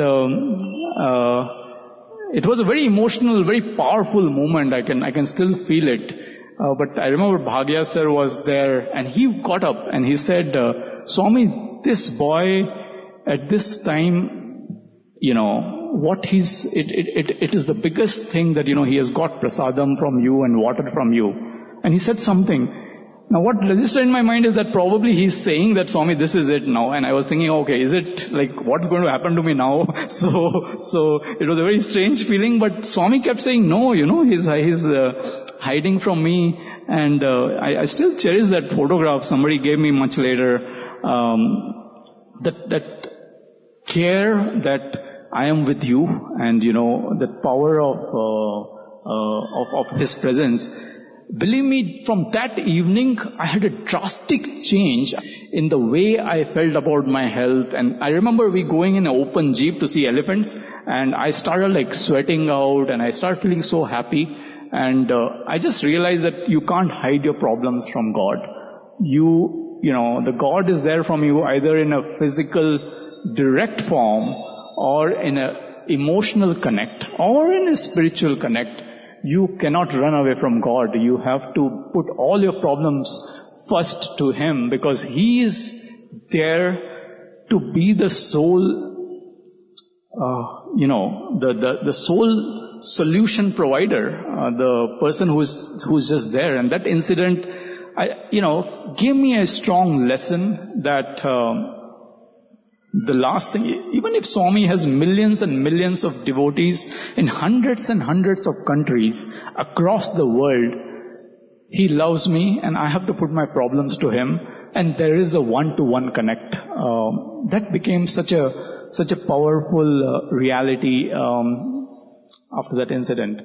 it was a very emotional, very powerful moment. I can still feel it. But I remember Bhagya sir was there, and he got up and he said, Swami, this boy at this time, you know, it is the biggest thing that, you know, he has got prasadam from you and water from you. And he said something. Now what registered in my mind is that probably he's saying that, Swami, this is it now. And I was thinking, okay, is it like, what's going to happen to me now? So it was a very strange feeling, but Swami kept saying, no, you know, he's hiding from me. And I still cherish that photograph somebody gave me much later. That care that I am with you, and you know, the power of his presence. Believe me, from that evening, I had a drastic change in the way I felt about my health. And I remember we going in an open jeep to see elephants, and I started like sweating out, and I started feeling so happy. And I just realized that you can't hide your problems from God. You know, the God is there from you either in a physical, direct form, or in an emotional connect, or in a spiritual connect. You cannot run away from God. You have to put all your problems first to Him, because He is there to be the sole, the sole solution provider, the person who's just there. And that incident, gave me a strong lesson that the last thing, even if Swami has millions and millions of devotees in hundreds and hundreds of countries across the world, He loves me and I have to put my problems to Him, and there is a one-to-one connect. That became such a powerful reality after that incident.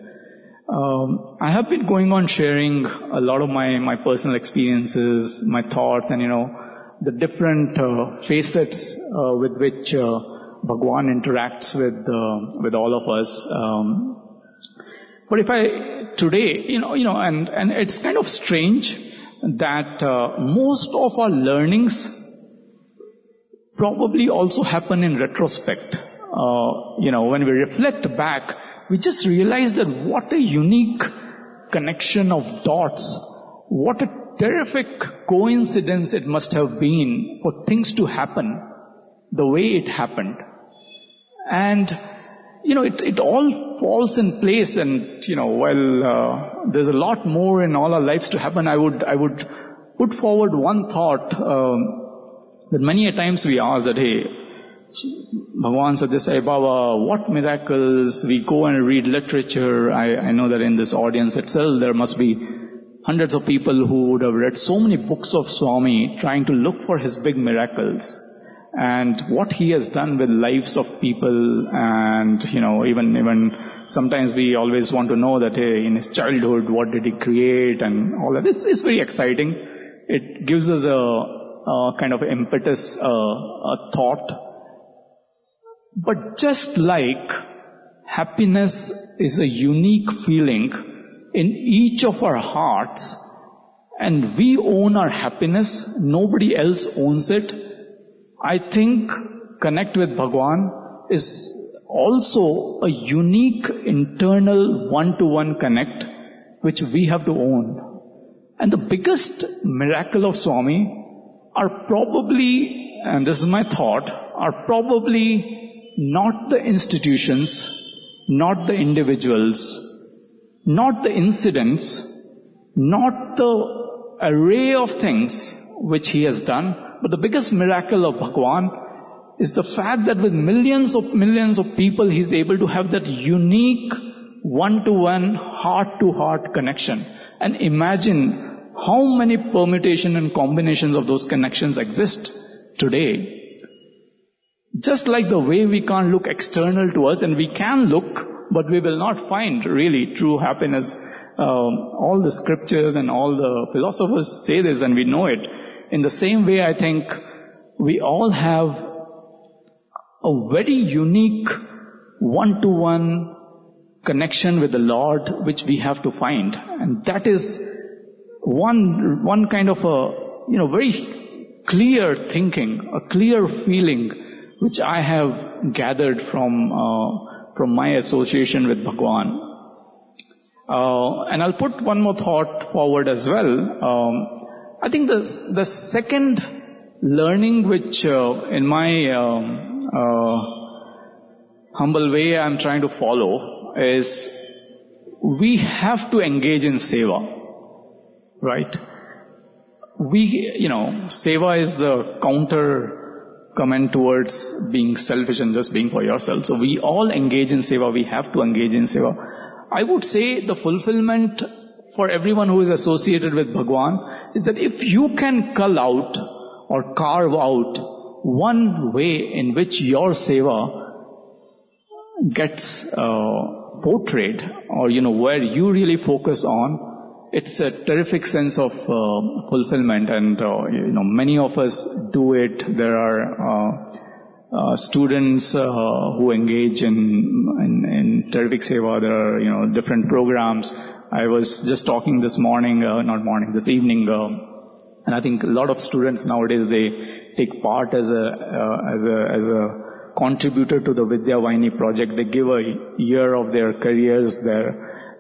I have been going on sharing a lot of my personal experiences, my thoughts, and the different facets with which Bhagwan interacts with all of us. But if I today, and it's kind of strange that most of our learnings probably also happen in retrospect. When we reflect back, we just realize that what a unique connection of dots, what a terrific coincidence it must have been for things to happen the way it happened. And, it all falls in place, and, while there's a lot more in all our lives to happen, I would put forward one thought that many a times we ask that, hey, Bhagwan Satya Sai Baba, what miracles? We go and read literature. I know that in this audience itself there must be hundreds of people who would have read so many books of Swami trying to look for his big miracles and what he has done with lives of people. And, even sometimes we always want to know that, hey, in his childhood, what did he create and all that. It's very exciting. It gives us a kind of impetus, a thought. But just like happiness is a unique feeling in each of our hearts, and we own our happiness, nobody else owns it, I think Connect with Bhagwan is also a unique internal one-to-one connect which we have to own. And the biggest miracle of Swami are probably, and this is my thought, are probably not the institutions, not the individuals, not the incidents, not the array of things which he has done, but the biggest miracle of Bhagwan is the fact that with millions of people, he's able to have that unique one-to-one, heart-to-heart connection. And imagine how many permutation and combinations of those connections exist today. Just like the way we can't look external to us, and we can look, but we will not find really true happiness. All the scriptures and all the philosophers say this, and we know it. In the same way, I think we all have a very unique one-to-one connection with the Lord which we have to find. And that is one kind of a, very clear thinking, a clear feeling which I have gathered from my association with Bhagwan. And I'll put one more thought forward as well. I think the second learning which in my humble way I'm trying to follow is we have to engage in seva, right? Seva is the counter comment towards being selfish and just being for yourself. So we all engage in seva, we have to engage in seva. I would say the fulfillment for everyone who is associated with Bhagwan is that if you can cull out or carve out one way in which your seva gets portrayed, or where you really focus on, it's a terrific sense of fulfillment. And many of us do it. There are students who engage in terrific seva. There are different programs. I was just talking this evening, and I think a lot of students nowadays, they take part as a contributor to the Vidya Vaini project. They give a year of their careers there.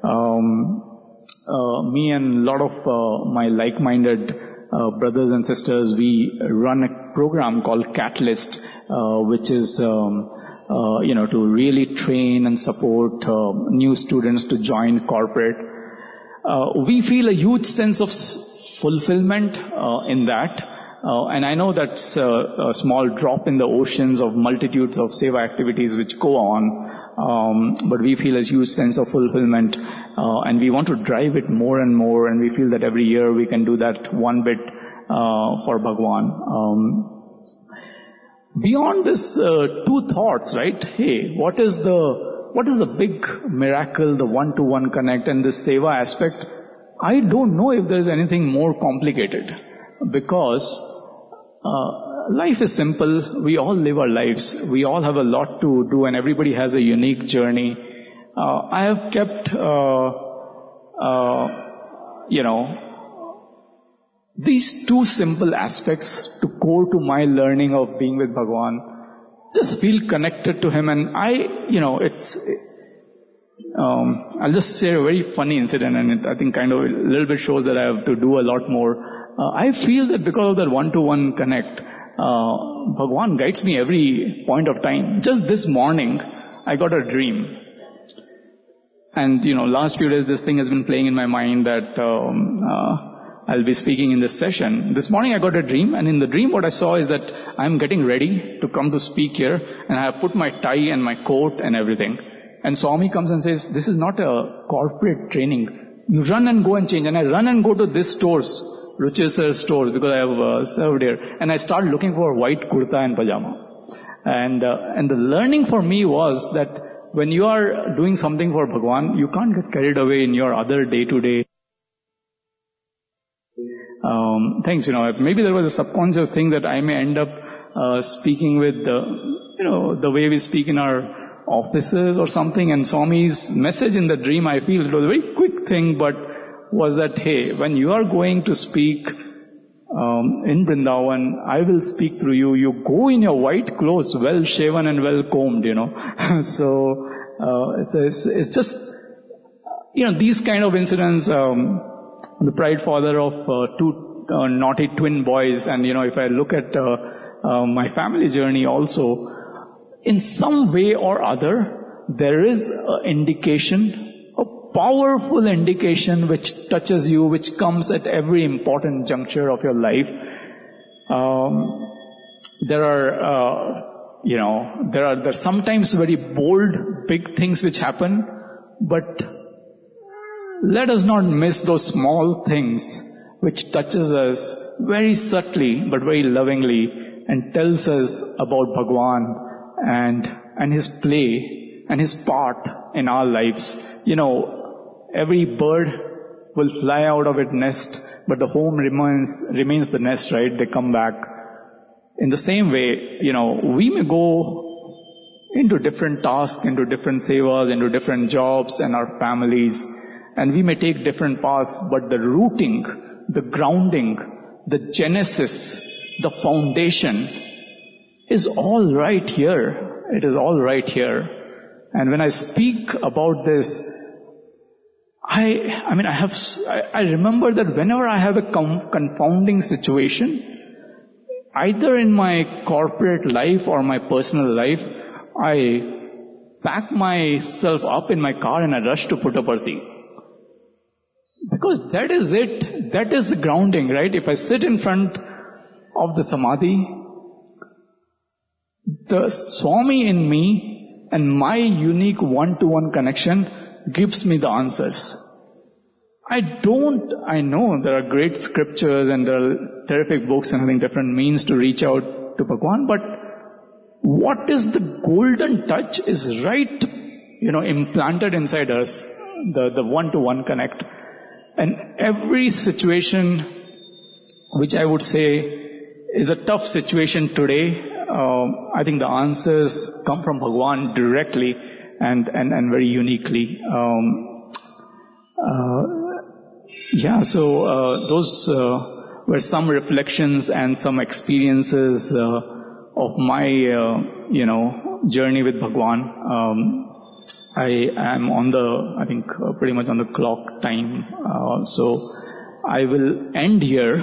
Me and a lot of my like-minded brothers and sisters, we run a program called Catalyst, which is to really train and support new students to join corporate. We feel a huge sense of fulfillment in that. And I know that's a small drop in the oceans of multitudes of seva activities which go on, but we feel a huge sense of fulfillment, and we want to drive it more and more, and we feel that every year we can do that one bit for Bhagwan. Beyond this two thoughts, right? Hey, what is the big miracle, the one-to-one connect, and this seva aspect? I don't know if there is anything more complicated, because life is simple. We all live our lives. We all have a lot to do, and everybody has a unique journey. I have kept, these two simple aspects to core to my learning of being with Bhagwan. Just feel connected to Him, and I'll just share a very funny incident, and I think kind of a little bit shows that I have to do a lot more. I feel that because of that one-to-one connect, Bhagwan guides me every point of time. Just this morning, I got a dream. And, last few days this thing has been playing in my mind that I'll be speaking in this session. This morning I got a dream, and in the dream what I saw is that I'm getting ready to come to speak here, and I have put my tie and my coat and everything. And Swami comes and says, this is not a corporate training. You run and go and change. And I run and go to this stores, Ruchir stores, because I have served here. And I start looking for white kurta and pajama. And the learning for me was that when you are doing something for Bhagwan, you can't get carried away in your other day-to-day things. Maybe there was a subconscious thing that I may end up speaking with the way we speak in our offices or something. And Swami's message in the dream, I feel it was a very quick thing, but was that, hey, when you are going to speak in Vrindavan, I will speak through you. You go in your white clothes, well shaven and well combed, So it's just, these kind of incidents. The pride father of two naughty twin boys, and if I look at my family journey also, in some way or other, there is an indication, a powerful indication which touches you, which comes at every important juncture of your life. There are sometimes very bold, big things which happen, but let us not miss those small things which touches us very subtly but very lovingly and tells us about Bhagwan and His play and His part in our lives. Every bird will fly out of its nest, but the home remains the nest, right? They come back. In the same way, we may go into different tasks, into different sevas, into different jobs and our families, and we may take different paths, but the rooting, the grounding, the genesis, the foundation is all right here. It is all right here. And when I speak about this, I remember that whenever I have a confounding situation, either in my corporate life or my personal life, I pack myself up in my car and I rush to Puttaparthi. Because that is it. That is the grounding, right? If I sit in front of the Samadhi, the Swami in me and my unique one-to-one connection gives me the answers. I know there are great scriptures and there are terrific books and having different means to reach out to Bhagwan, but what is the golden touch is right, implanted inside us, the one-to-one connect. And every situation which I would say is a tough situation today, I think the answers come from Bhagwan directly and very uniquely. Those were some reflections and some experiences of my, journey with Bhagwan. I am pretty much on the clock time. So I will end here.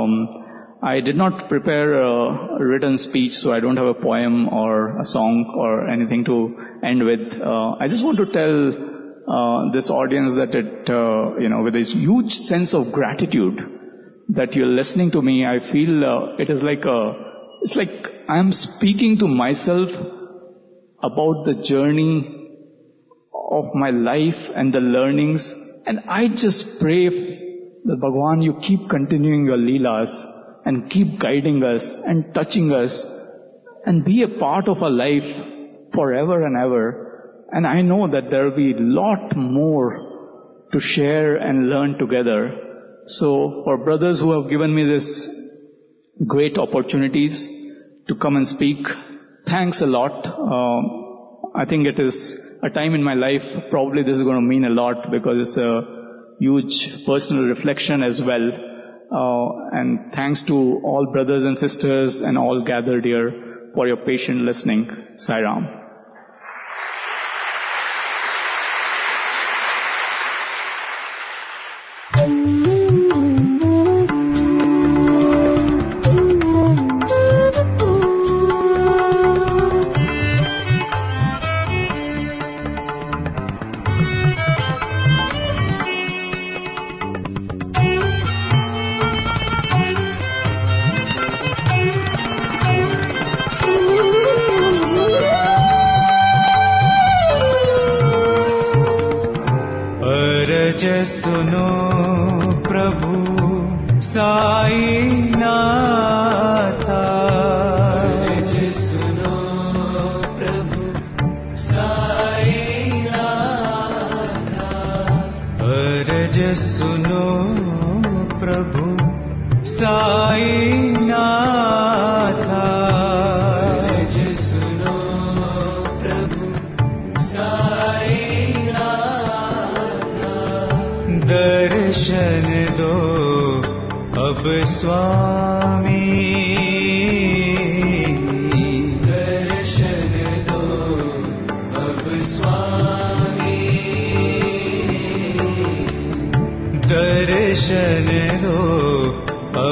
I did not prepare a written speech, so I don't have a poem or a song or anything to end with. I just want to tell this audience that with this huge sense of gratitude that you're listening to me, I feel it's like I'm speaking to myself about the journey of my life and the learnings, and I just pray that Bhagwan, you keep continuing your leelas and keep guiding us and touching us and be a part of our life forever and ever. And I know that there will be a lot more to share and learn together. So for brothers who have given me this great opportunities to come and speak, thanks a lot. I think it is a time in my life, probably this is going to mean a lot because it's a huge personal reflection as well. And thanks to all brothers and sisters and all gathered here for your patient listening. Sai Ram.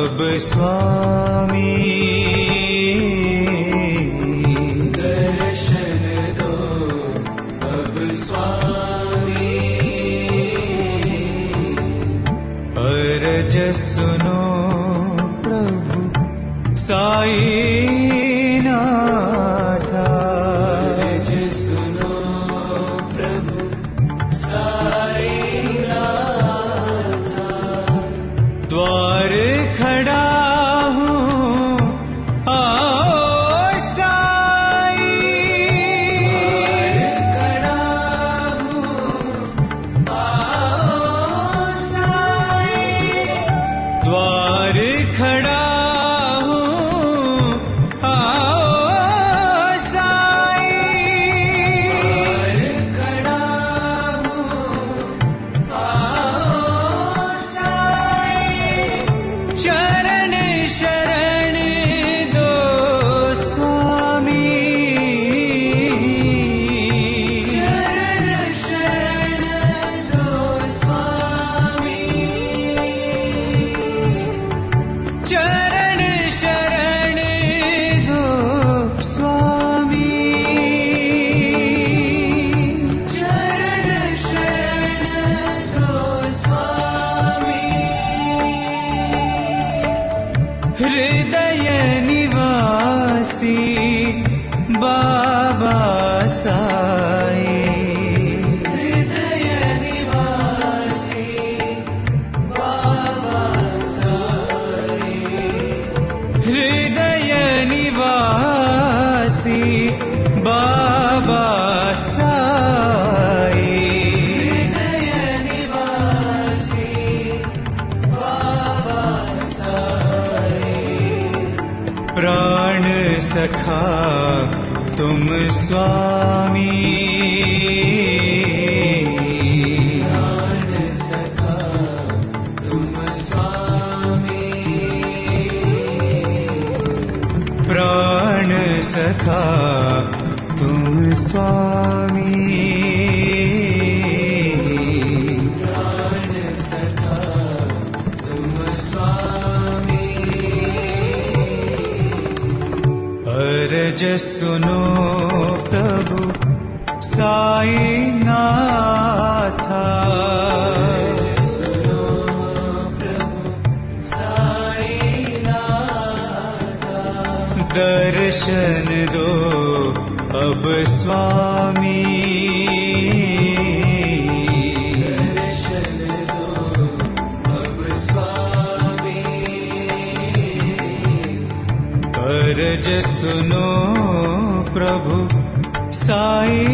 Swami, darshan बाबा साई हृदय निवासी बाबा साई हृदय निवासी बाबा साई हृदय निवासी बाबा साई प्राण सखा तुम स्वामी प्राण सखा तुम स्वामी प्राण सखा तुम स्वामी प्राण सखा तुम स्वामी अरज सुनो प्रभु साई नाथा अरज सुनो प्रभु साई नाथा दर्शन दो अब स्वामी दर्शन दो अब स्वामी अरज सुनो प्रभु साई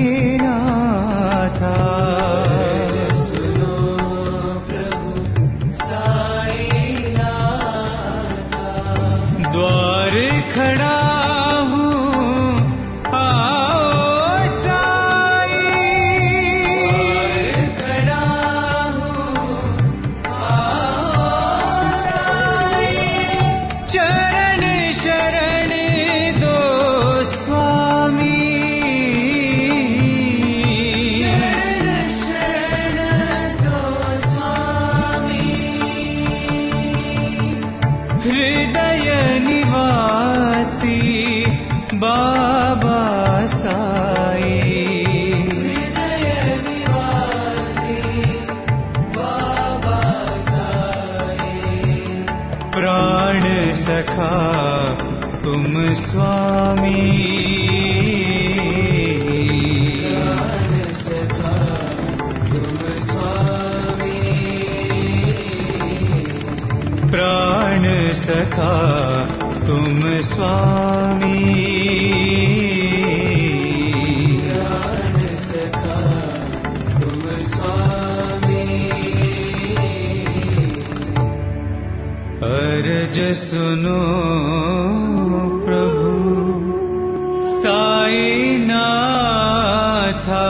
नाथा अरज सुनो प्रभु साई नाथा द्वार खड़ा हृदय निवासी बाबा साई हृदय निवासी बाबा साई प्राण सखा तुम स्वामी प्राण सखा तुम स्वामी प्राण सखा तुम स्वामी प्राण सखा तुम स्वामी अरज सुनो प्रभु साई नाथा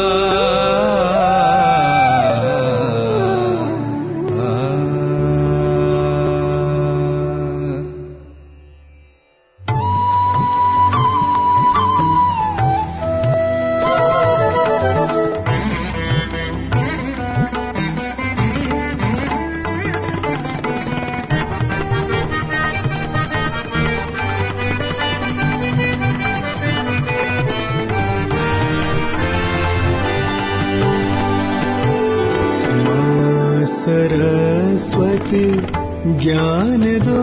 सरस्वती ज्ञान दो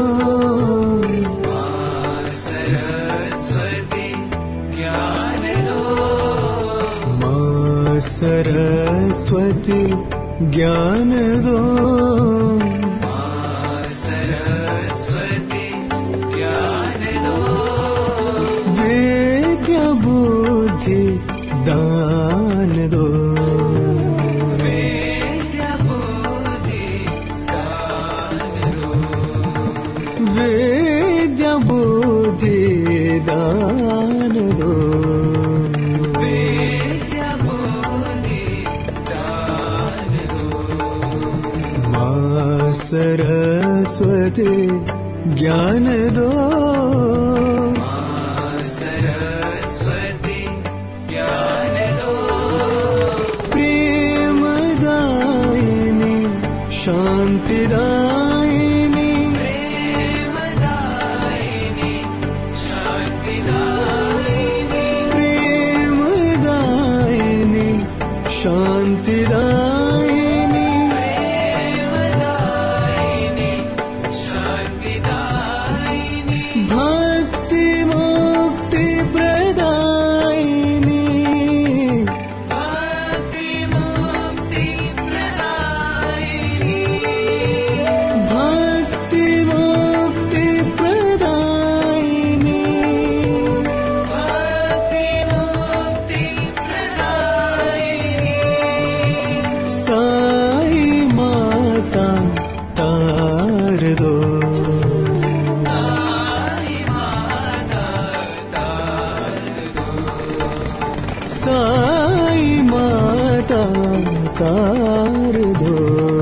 सरस्वती ज्ञान दो माँ सरस्वती ज्ञान दो माँ सरस्वती ज्ञान दो विद्या बुद्धि दान दो विद्या बुद्धि दान दो विद्या बुद्धि दान दो माँ सरस्वती ज्ञान दो माँ सरस्वती ज्ञान दो प्रेमदायिनी शांतिदायिनी शांतिदायिनी प्रेमदायिनी शांतिदायिनी भक्ति मुक्ति तार दो।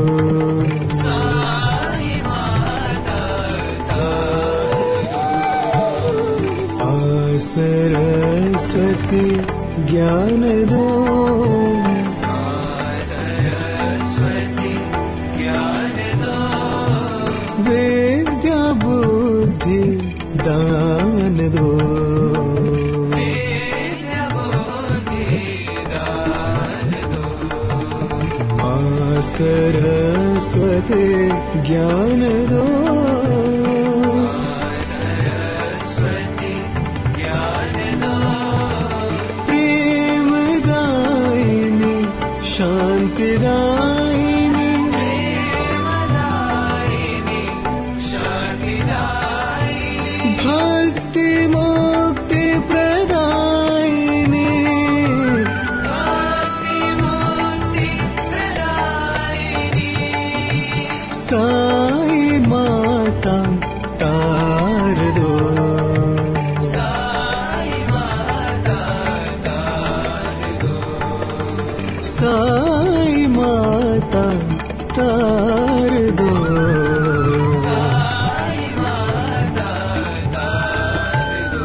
सरस्वती ज्ञान दो। सरस्वती ज्ञान दो। विद्या बुद्धि दान दो। विद्या बुद्धि दान दो। मां सरस्वती ज्ञान दो। शांतिदायिनी शांतिदायिनी भक्ति मुक्ति प्रदायिनी भक्ति मुक्ति प्रदायिनी साई माता तार दो। साई माता तार दो। साई माता तार दो। साई माता तार दो।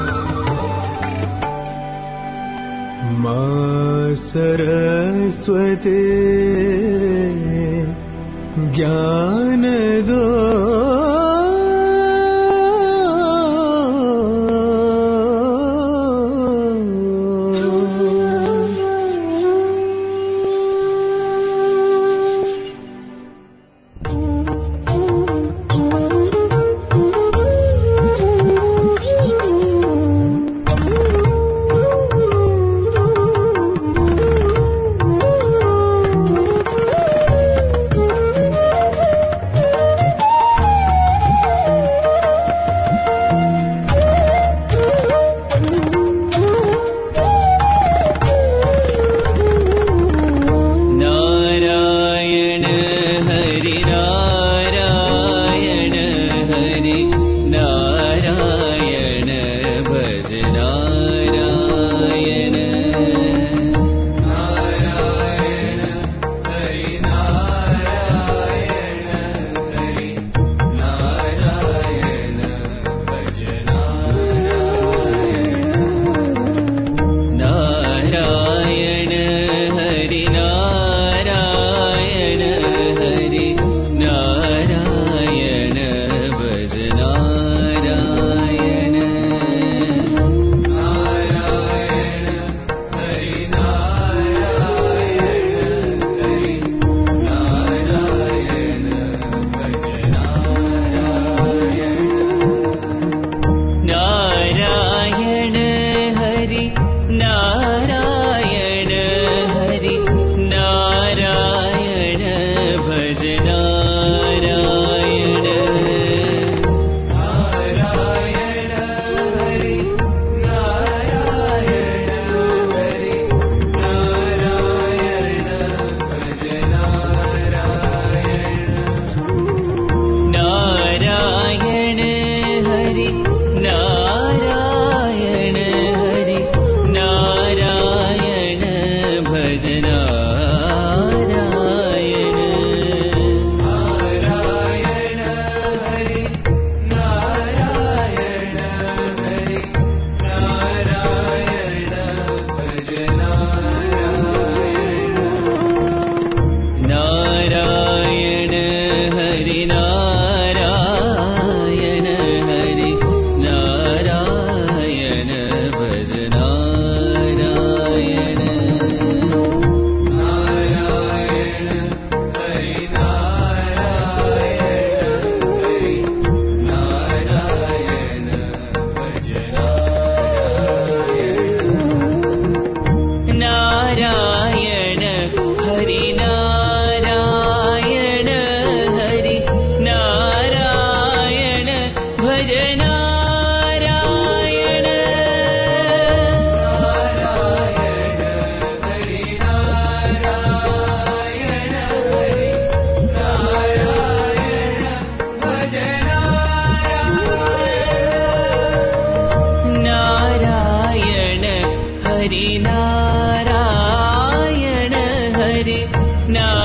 मां सरस्वती ज्ञान दो। Hare Narayana Hare Narayana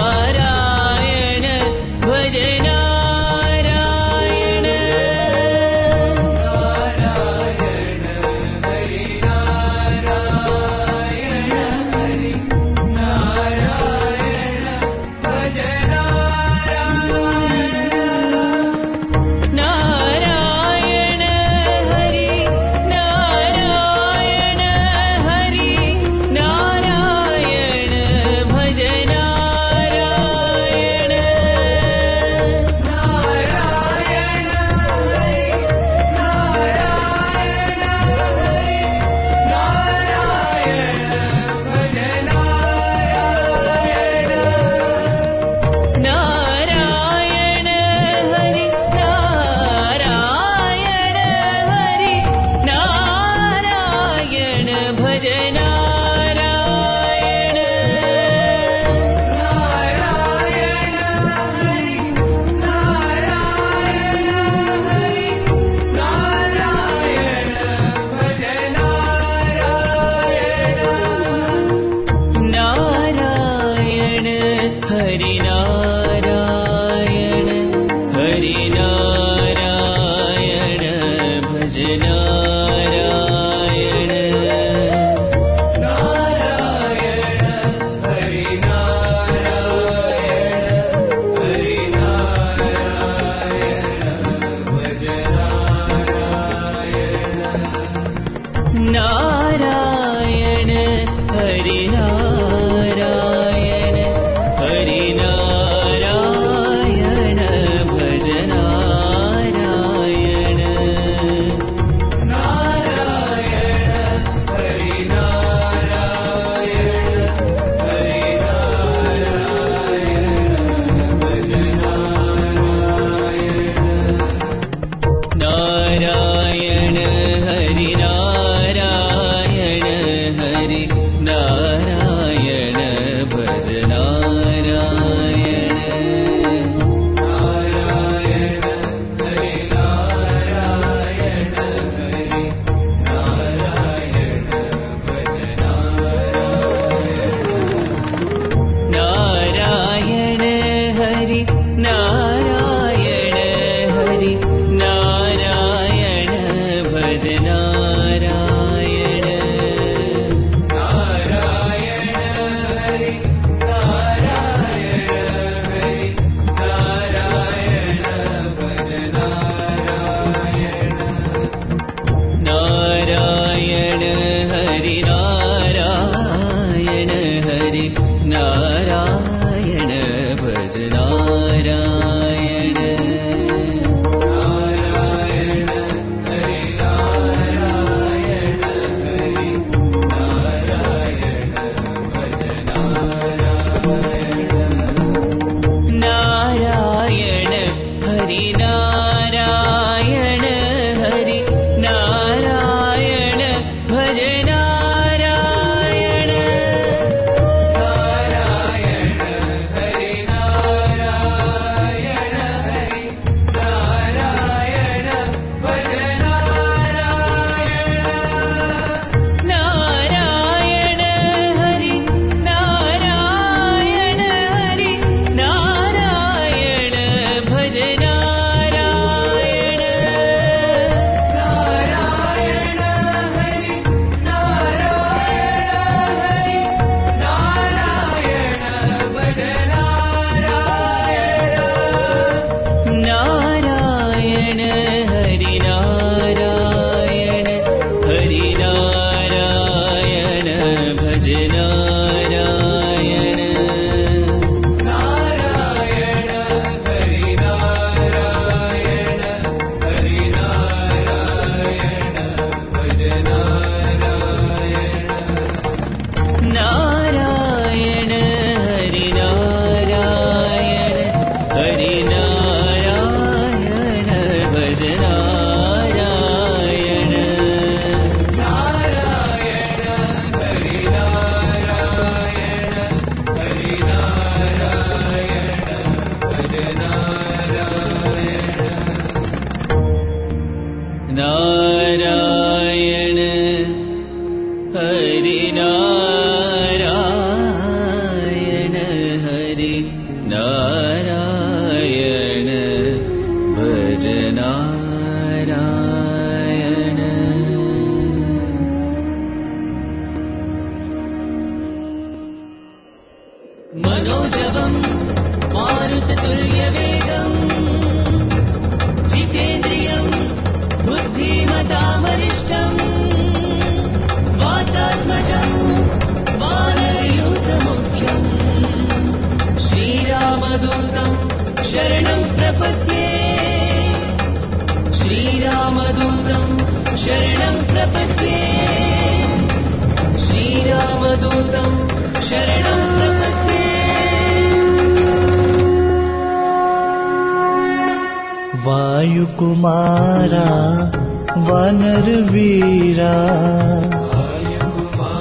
वायुकुमारा वानर वीरा वायुकुमारा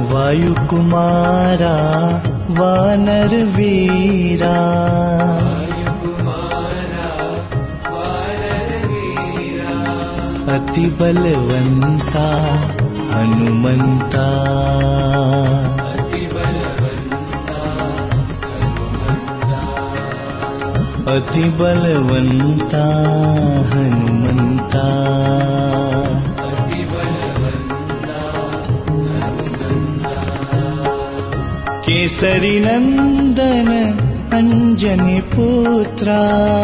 वायुकुमारा वानरवीरा अति बलवंता हनुमंता अति बलवंता हनुमंता केसरी नंदन अंजनी पुत्रा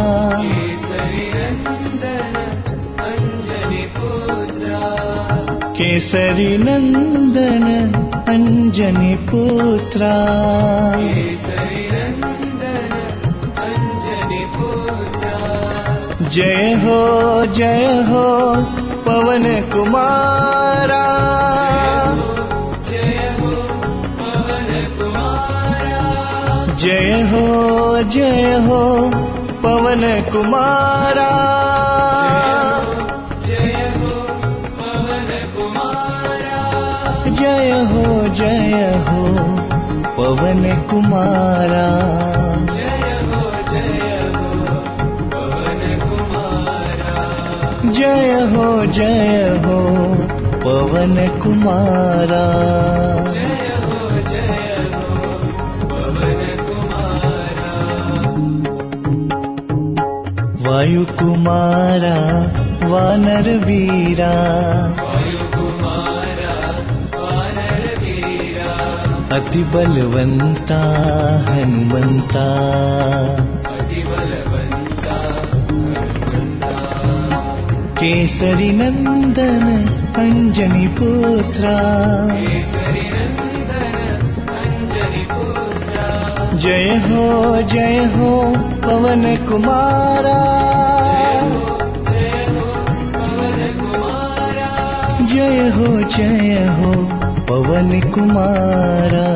केसरी नंदन अंजनी पुत्रा जय हो पवन कुमारा जय हो पवन कुमारा जय हो पवन कुमारा जय हो पवन कुमारा वायुकुमारा वानरवीरा अति बलवंता हनुमंता केसरी नंदन अंजनी पुत्रा जय हो पवन कुमारा जय हो पवन कुमारा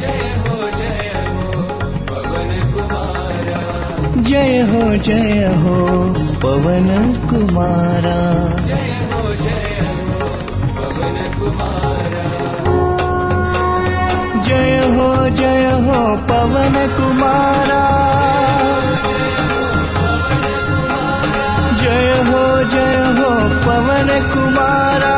जय हो पवन कुमारा जय हो पवन कुमारा जय हो पवन कुमारा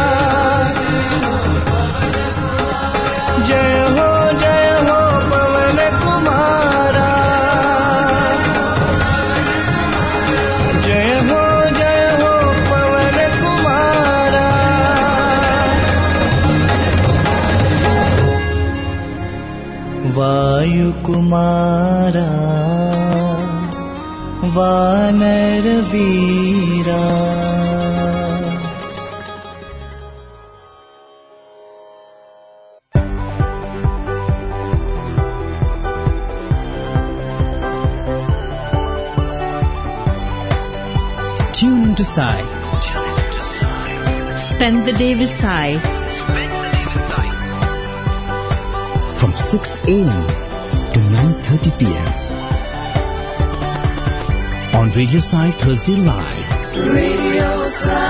जय हो पवन कुमारा जय हो पवन Kumara वायुकुमारा वानरवीरा Tune into Sai. Spend the day with Sai. From 6 a.m. to 9:30 p.m. on Radio Sai Thursday Live. Radio Sai.